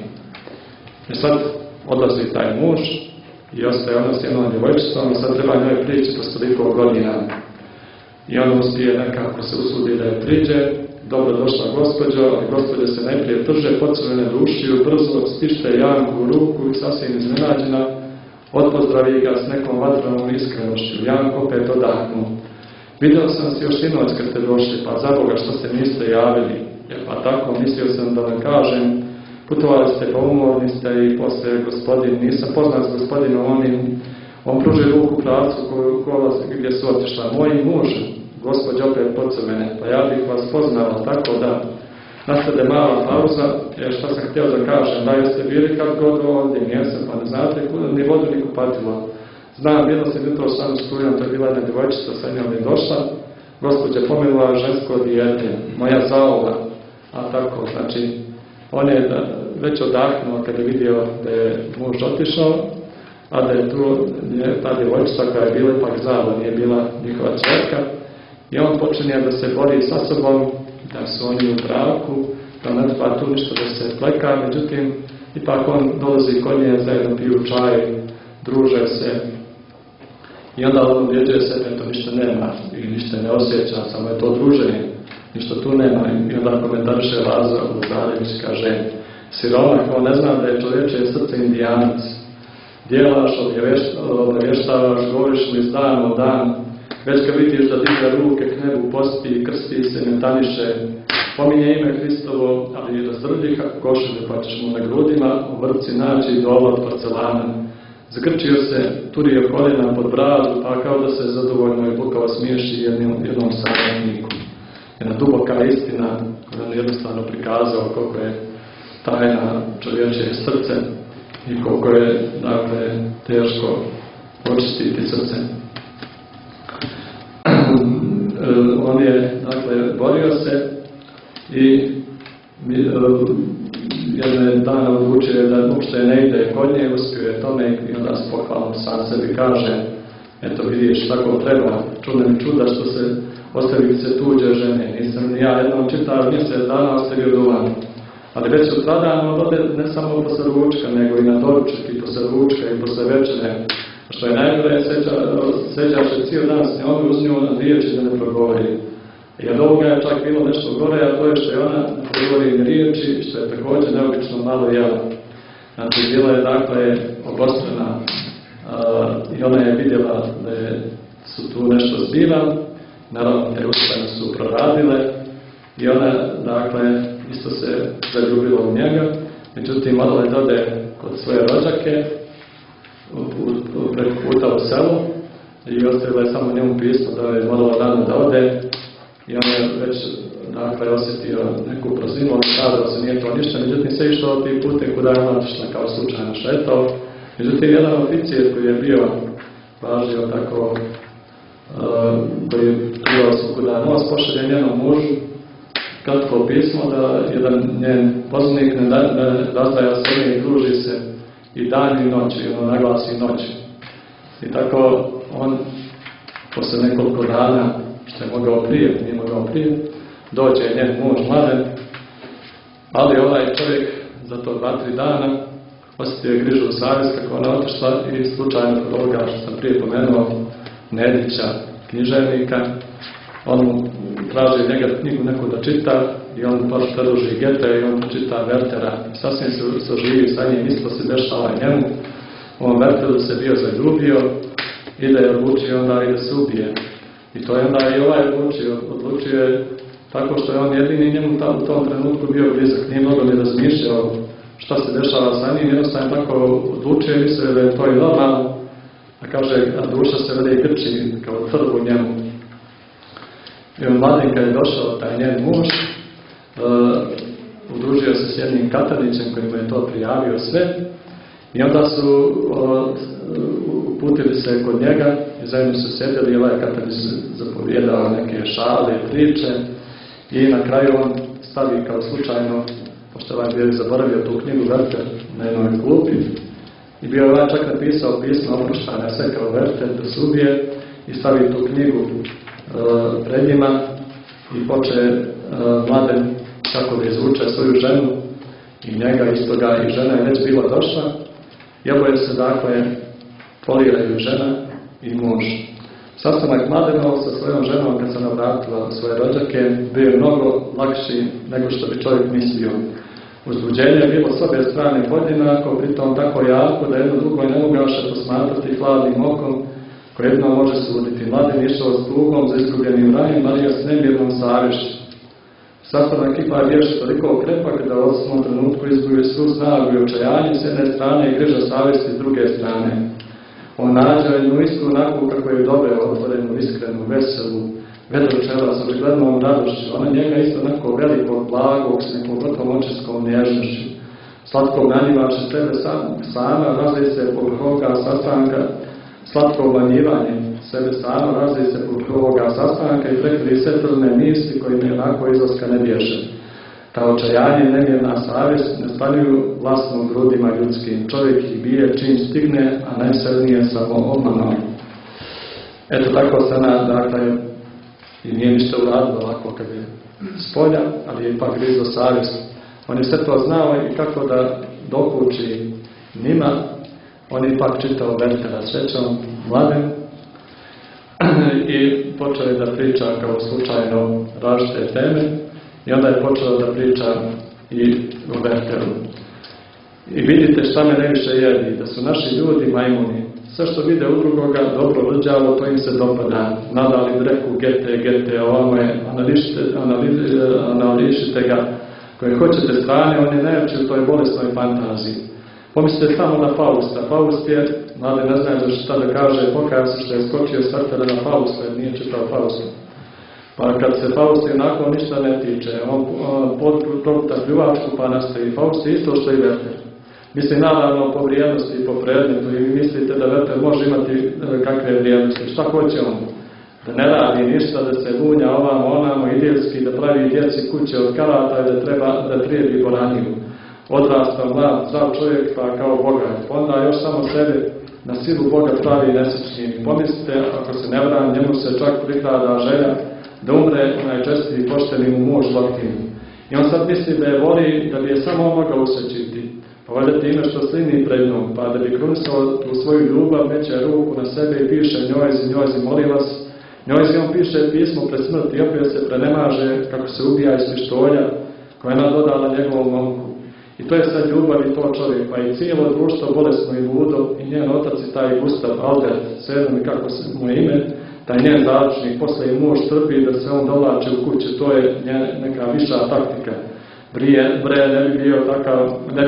I sad odlazi taj muž i ostaje ona s jednom djevojčicom i sad treba njoj prići po 100 godina. I on uspije nekako se usudi da je priđe. Dobro došla gospođo, ali gospođa se najprije trže pocrvene dušiju, brzo stište Janku u ruku i sasvim iznenađena odpozdravi ga s nekom vatrenom iskrenošću. Janko opet odahnu. Vidio sam se još sinoć kad ste došli, pa za Boga što se niste javili. Pa tako, mislio sam da vam kažem, putovali ste, pa umorni ste i poslije gospodin, nisam poznat s gospodinom onim, on pruži ruku pravcu gdje su otišla. Moj muž, gospođa opet pocrvene, pa ja bih vas poznala, tako da nastade mala pauza, jer što sam htio da kažem, da jeste bili kad god ovdje, nijesam, pa ne znate ni vodu ni kupatilo. Znam, bilo sam jutro sam strujom, to je bila jedna djevojčica, sa njom je došla, gospođa pomenula žensko dijete, moja zaola, a tako, znači, on je već odahnuo kada je vidio da je muž otišao, a da je tu ta djevojčica koja je bila ipak zaola, nije bila njihova čerka, i on počinje da se bori sa sobom, da su oni u braku, da ne treba tu ništa da se pleka, međutim, ipak on dolazi kod nje, zajedno piju čaj, druže se, i onda on objeđuje se, to ništa nema i ništa ne osjeća, samo je to druženje, ništa tu nema. I onda komentariše Lazar Lazarević, kaže, siromak, on ne zna da je čovječe srce indijanac. Dijelaš, obavještavaš, govoriš mu iz dana u dan, već kad vidiš da diže ruke k nebu, posti, krsti se, metaniše, pominje ime Hristovo, ali i razdrlji kako košulje, pa ćeš mu na grudima, u vrci naći dola od porcelana. Zagrčio se, turio koljena pod bradu, pa kao da se zadovoljno i bukavo smiješi jednom savjetniku. Jedna duboka istina koja on jednostavno prikazao koliko je tajna čovječe srce i koliko je, dakle, teško očistiti srce. On je, dakle, borio se i jedan dan odlučio da uopšte ne ide kod nje, uspio je tome i onda s pohvalom sam sebi kaže, eto vidiš, tako treba, čuda što se ostavili se tuđe žene, nisam ni ja jednom čitao mjesec dana ostavio duvan. Ali već od tada on ode ne samo posle ručka, nego i na doručak i posle ručka i posle večere. Što je najgore, sećaše cijel dan s njom uz nju na riječi da ne progovori. I od ovoga je čak bilo nešto gore, a to je što je ona progovori riječi, što je također neobično malo jela. Znači, bila je, dakle, obostrana i ona je vidjela da su tu nešto zbiva, naravno te uspane su proradile i ona, dakle, isto se zaljubila u njega, međutim, morala je da ode kod svoje rođake, preko puta u selu i ostavila je samo njemu pismo da je morala rano da ode i on je već, dakle, osjetio neku prazninu, kazao se nije to ništa, međutim se išao ti pute kuda je ona otišla kao slučajno šetao. Međutim, jedan oficir koji je bio važio tako, koji je bio kuda nos pošalje njenom mužu kratko pismo da jedan njen poznanik ne razdaja sve i druži se i dan i noć, i ono naglasi noć. I tako on posle nekoliko dana, što je mogao prije, nije mogao prije, dođe njen muž mladen, ali ovaj čovjek za to 2-3 dana osjetio je grižu savjest kako ona otišla i slučajno kod ovoga što sam prije pomenuo Nedića, književnika, on mu traži njega knjigu neku da čita i on baš predloži Goethe i on čita Werthera. Sasvim se oživi sa njim, isto se dešava njemu. On Wertheru se bio zaljubio i da je odlučio onda i da se ubije. I to je onda i ovaj odlučio je tako što je on jedini njemu u tom trenutku bio blizak, nije mnogo ni razmišljao šta se dešava sa njim, jednostavno tako odlučio i mislio da je to i normalno, a kaže, a duša se vede i grči kao tvrd u njemu. I on mladen kad je došao, taj njen muž, udružio se s jednim katanićem koji mu je to prijavio sve i onda su uputili se kod njega i zajedno su sjedili i ovaj katanić zapovjedao neke šale, priče i na kraju on stavi kao slučajno, pošto ovaj bio zaboravio tu knjigu Werther na jednoj klupi i bio je ovaj čak napisao pismo oproštanja sve kao Werther da se ubije i stavi tu knjigu pred njima i poče mladen kako da izvuče svoju ženu i njega istoga i žena je već bila došla i oboje se dakle poliraju žena i muž. Sastanak Mladenov sa svojom ženom kad se navratila u svoje rođake bio je mnogo lakši nego što bi čovjek mislio. Uzbuđenje je bilo s obje strane podjednako, pritom tako jako da jedno drugo ne mogaše posmatrati hladnim okom koje jedno može suditi. Mladen išao s tugom za izgubljenim rajem, Marija s nemirnom savješću. Sastanak ipak je još toliko krepak da u osmom trenutku izgubio svu snagu i očajanje s jedne strane i griža savjesti s druge strane. On nađe jednu iskru onako kako je doveo, otvorenu, iskrenu, veselu, vedročela s očiglednom radošću. Ona njega isto onako velikog, blagog, s nekom gotovom očinskom nježnošću. Slatkog nanivače sebe sama, razli se po ovoga sastanka, slatko obmanjivanje sebe sama, razli se po ovoga sastanka i prekri sve trudne misli koje mi onako izlaska ne bježe. Ta očajanje i nemirna savjest ne spaljuju vlastnom grudima ljudskim. Čovjek ih bije čim stigne, a najsrednije samo obmanom. Eto tako se ona, dakle, i nije ništa uradilo ovako kad je spolja, ali je ipak grizo savjest. On je sve to znao i kako da dokući njima, on je ipak čitao Werthera srećom, mladen, i počeo je da priča kao slučajno različite teme. I onda je počeo da priča i o Wertheru. I vidite šta me najviše jedi, da su naši ljudi majmuni. Sve što vide u drugoga, dobro vrđavo, to im se dopada. Nadali dreku, Goethe, ovamo je, anališite ga. Koje hoćete strane, on je najjači u toj bolesnoj fantaziji. Pomislite samo na Fausta. Faust je, mlade ne znaju šta da kaže, pokaja se što je skočio s Werthera na Fausta, jer nije čitao Fausta. Pa kad se Faust onako ništa ne tiče, on proputa pljuvačku pa nastavi. Faust je isto što i Werther. Mislim, naravno, po vrijednosti i po predmetu, i vi mislite da Werther može imati kakve vrijednosti. Šta hoće on? Da ne radi ništa, da se lunja ovamo, onamo, idilski, da pravi djeci kuće od karata i da treba da trijebi boraniju. Odrastao mlad, zdrav čovjek, pa kao bogat. Onda još samo sebe na silu Boga pravi nesečnim. Pomislite, ako se ne vram, njemu se čak prikrada želja da umre najčestiji pošteni mu muž Lotin. I on sad misli da je voli, da bi je samo on mogao usrećiti. Pa valjda time što slini pred njom, pa da bi krunisao tu svoju ljubav, meće ruku na sebe i piše njojzi, molim vas. Njojzi on piše pismo pred smrti i opet se prenemaže kako se ubija iz pištolja koja je nadodala njegovom momku. I to je sad ljubav i to čovjek, pa i cijelo društvo bolesno i ludo i njen otac i taj Gustav Albert, sedam i kako se mu je ime, taj njen zaručnik, posle i muž trpi da se on dolači u kuću, to je neka viša taktika. Bre, ne bi bio takav, ne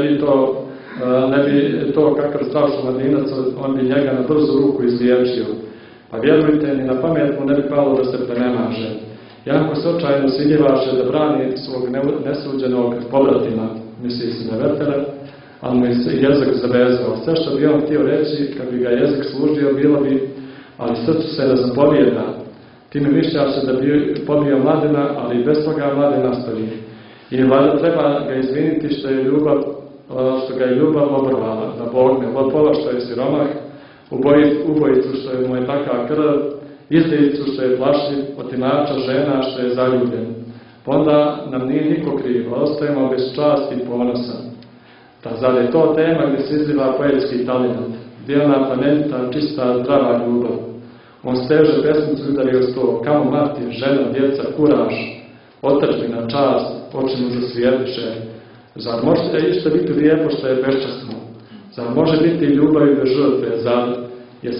bi to kakav strašno mladinac, on bi njega na brzu ruku izliječio. Pa vjerujte, ni na pamet mu ne bi palo da se prenemaže. Janko se očajno siljevaše da brani svog nesuđenog pobratima, misli se na Werthera, ali mu je jezik zavezao. Sve što bi on htio reći, kad bi ga jezik služio, bilo bi, ali srcu se ne zapovijeda. Time mišljaše da bi pobio Mladena, ali bez toga Mladen nastavi. I valjda treba ga izviniti što ga je ljubav obrvala, da Bog ne lopova što je siromah, ubojicu što je mu je taka krv, izdajicu što je plašljiv, otimača žena što je zaljubljen. Pa onda nam nije niko kriv, ostajemo bez časti i ponosa. Zar je to tema gdje se izliva poetski talent, gdje je ona plemenita, čista, zdrava ljubav. On steže pesmicu i udario sto, kamo mati, žena, djeca, kuraž, otadžbina, čast, oči mu zasvjetliše. Zar može išta biti lijepo što je beščasno? Zar može biti ljubav i bez žrtve? Zar je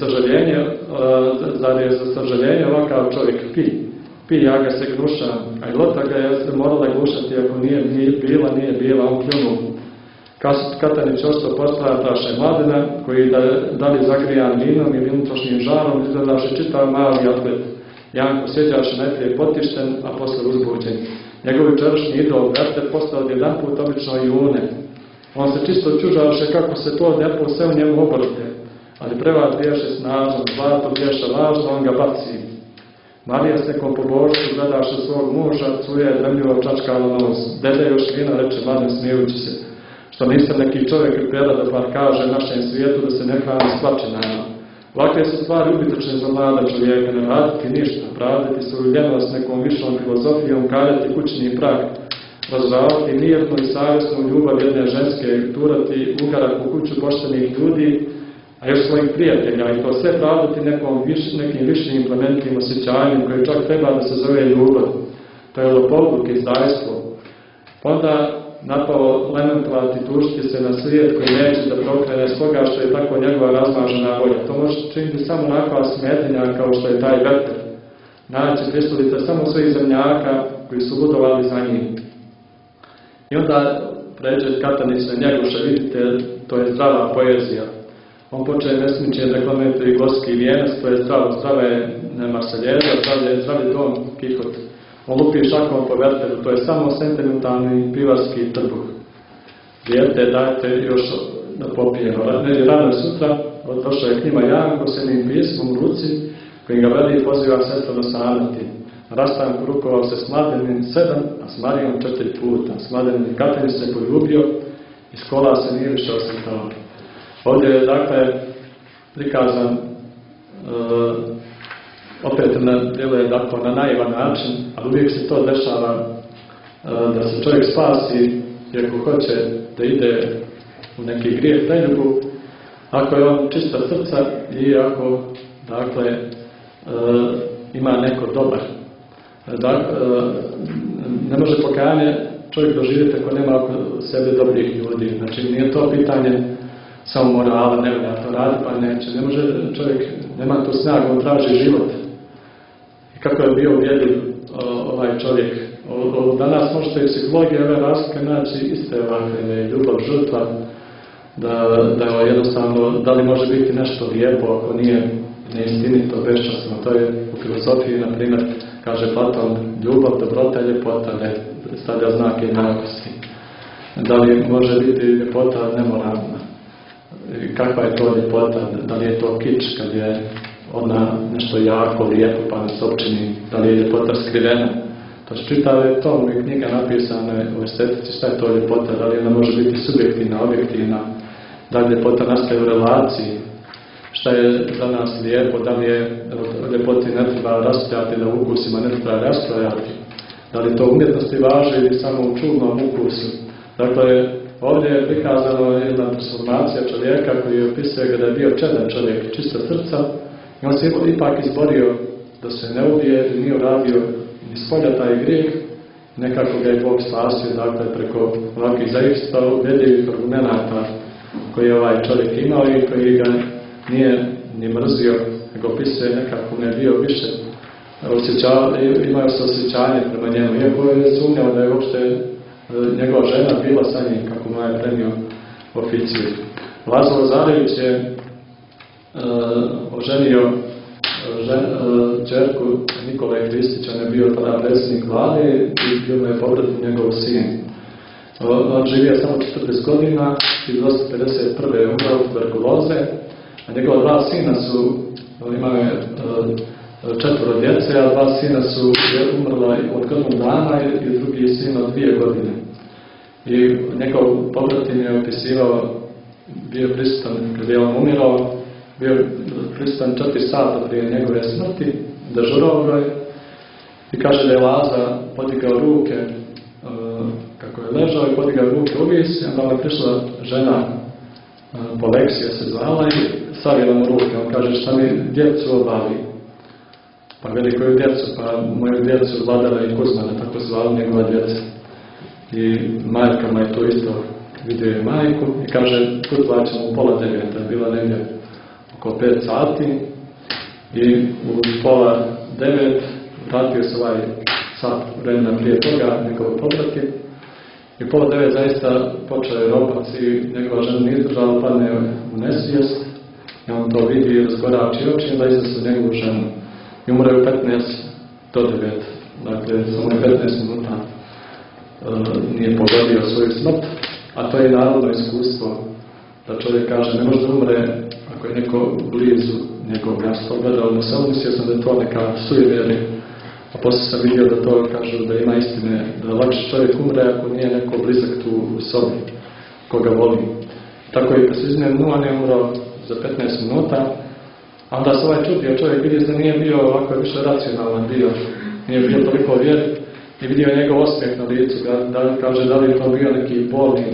za sažaljenje ovakav čovjek pi, ja ga se gnušam, a i Lota ga je morala glušati ako nije bila, on pljunuo. Katanić ostao pospravataše mladena, koji da li zagrijan vinom ili unutrašnjim žarom, izgledaše čitav mali atlet. Janko sjeđaše najprije potišten, a posle uzbuđen. Njegov jučerašnji idol, Werther, postao odjedanput obično June. On se čisto čužaše kako se to lijepo sve u njemu obrte, ali prevat biješe snažan, zlato biješe lažno, on ga baci. Marija s nekom pobožstvu gledaše svog muža, cuje je dremljivo čačkala nos. Dede još vina, reče mladen smijući se. Što niste neki čovjek pjera da bar kaže našem svijetu da se ne hrani s plačinama. Ovakve su stvari ubitačne za mlada čovjeka, ne raditi ništa, pravdati svoju ljenost nekom višom filozofijom, kaljati kućni prag, razvravati mirnu i savjesnu ljubav jedne ženske, turati ugarak u kuću poštenih ljudi, a još svojih prijatelja, i to sve pravdati nekim višim plementim osjećanjem koje čak treba da se zove ljubav. To je lopovluk i izdajstvo. Onda napao lamentovati i tužiti se na svijet koji neće da prokrene stoga što je tako njegova razmažena volja. To može činiti samo onakva smetnja kao što je taj Werther. Naći pristalica samo svojih zemljaka koji su budovali za njim. I onda pređe Katanić na Njegoša, vidite, to je zdrava poezija. On počeje mesničije deklametri i gorski vijenac, to je zdrava je Marseljeza, zdrav je Don Kihot. On lupi šakom po Wertheru, to je samo sentimentalni pivarski trbuh. Dijete, dajte još da popijemo. Rano sutra došao je k njima Janko s jednim pismom u ruci, koji ga veli i poziva sestra do samrti. Na rastanku rukovao se s Mladenim 7, a s Marijom 4 puta. S Mladenim i Katanić se poljubio i s kola se nije više osjetao. Ovdje je, dakle, prikazan opet djeluje na naivan način, ali uvijek se to dešava da se čovjek spasi i ako hoće da ide u neki grijeh preljubu, ako je on čista srca i ako, dakle, ima neko dobar. Ne može pokajanje čovjek doživjeti ako nema oko sebe dobrih ljudi. Znači, nije to pitanje samo morala, ne valja to radi, pa neće. Ne može čovjek, nema tu snagu, on traži život. I kako je bio uvjerljiv ovaj čovjek. Danas možete i psihologije ove razlike naći iste ovakve, ljubav, žrtva, da jednostavno, da li može biti nešto lijepo ako nije neistinito, beščasno. To je u filozofiji, na primjer, kaže Platon, ljubav, dobrota i ljepota, ne stavlja znake jednakosti. Da li može biti ljepota nemoralna? Kakva je to ljepota? Da li je to kič kad je ona nešto jako lijepo pa nas opčini? Da li je ljepota skrivena? To što čitave to uvijek knjiga napisane u estetici, šta je to ljepota? Da li ona može biti subjektivna, objektivna? Da li ljepota nastaje u relaciji? Šta je za nas lijepo? Da li je ljepoti ne treba raspravljati, da u ukusima ne treba raspravljati? Da li to umjetnosti važe ili samo u čudnom ukusu? Dakle, ovdje je prikazano jedna transformacija čovjeka koji opisuje kada je bio čedan čovjek, čista srca, i on se ipak izborio da se ne ubije i nije uradio ni spolja taj grijeh, nekako ga je Bog spasio, dakle, preko ovakvih zaista uvjerljivih argumenata koji je ovaj čovjek imao i koji ga nije ni mrzio, nego opisuje nekako ne bio više imao se osjećanje prema njemu, iako je sumnjao da je uopšte njegova žena bila sa njim, kako mu je prenio oficir. Lazo Lazarević je oženio čerku Nikole Kristića, on je bio tada predsjednik vlade i bio mu je povratnik njegov sin. On živio samo 40 godina i 1951. je umrao od tuberkuloze, a njegova dva sina su, imao je 4 djece, a 2 sina su umrla od godinu dana i drugi sin od 2 godine. I njegov povratin je opisivao, bio prisutan kad je on umirao, bio prisutan 4 sata prije njegove smrti, dežurao ga i kaže da je Laza podigao ruke, kako je ležao i podigao ruke uvis, onda je prišla žena, Poleksija se zvala, i stavila mu ruke. On kaže, šta mi djecu obavi? pa veli koju djecu, pa moju djecu Vladana i Kuzmana, tako zvali njegova djeca. I majka je to isto vidio je majku i kaže, putovat ćemo u 8:30, bila negdje oko 5 sati i u 8:30 vratio se ovaj sat vremena prije toga, njegov pobratim. I u 8:30 zaista počeo je ropac i njegova žena nije izdržala, padne u nesvijest. I on to vidi i razgorači oči, da iznesu njegovu ženu. I umre u 8:55. Dakle, samo je 15 minuta nije pogodio svoju smrt. A to je naravno iskustvo da čovjek kaže, ne može da umre ako je neko blizu njegovog. Ja sam to gledao na selu, mislio sam da je to neka sujevjeri. A poslije sam vidio da to kažu da ima istine, da lakše čovjek umre ako nije neko blizak tu u sobi, koga voli. Tako i kad se izmije on je umro za 15 minuta, a onda se ovaj čudio čovjek vidio da nije bio ovako više racionalan bio, nije bio toliko vjer i vidio njegov osmijeh na licu, kaže da li je to bio neki bolni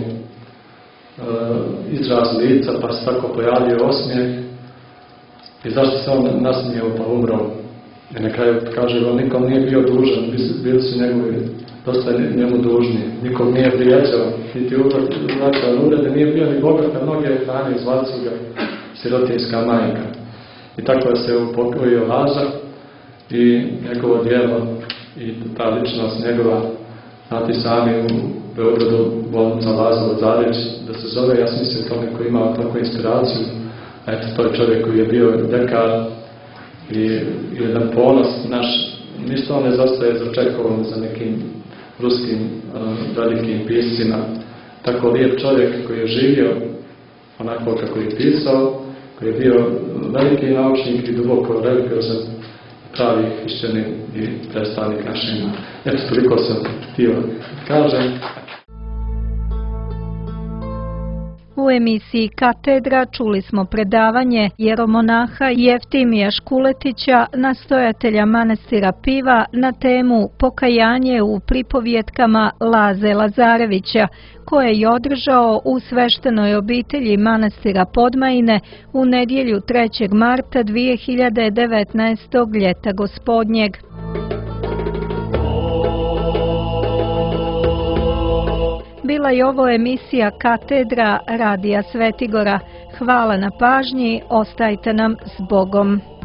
izraz lica, pa se tako pojavio osmijeh i zašto se on nasmijao pa umro. I na kraju kaže, on nikom nije bio dužan, bili su njegovi dosta njemu dužni, nikom nije prijeđao, niti uvraćao uvrede, nije bio ni bogat, a mnoge hrane izvali su ga sirotinjska majka. I tako se upokojio Lazar i njegovo djelo i ta ličnost njegova, znate sami u Beogradu bolnica Lazar od Zaljeći, da se zove, ja sam mislio tome koji imao takvu inspiraciju, a eto to je čovjek koji je bio dekar i jedan ponos naš, ništa on ne zostaje za Čehovom, za nekim ruskim velikim piscima. Tako lijep čovjek koji je živio onako kako je pisao, koji je bio veliki naučnik i duboko religiozan, pravi hrišćanin i predstavnik našima. Eto, toliko sam htio kažem. U emisiji Katedra čuli smo predavanje jeromonaha Jeftimija Škuletića, nastojatelja manastira Piva, na temu Pokajanje u pripovjetkama Laze Lazarevića, koje je održao u sveštenoj obitelji manastira Podmajine u nedjelju 3. marta 2019. ljeta gospodnjeg. Bila je ovo emisija Katedra Radija Svetigora. Hvala na pažnji, ostajte nam s Bogom.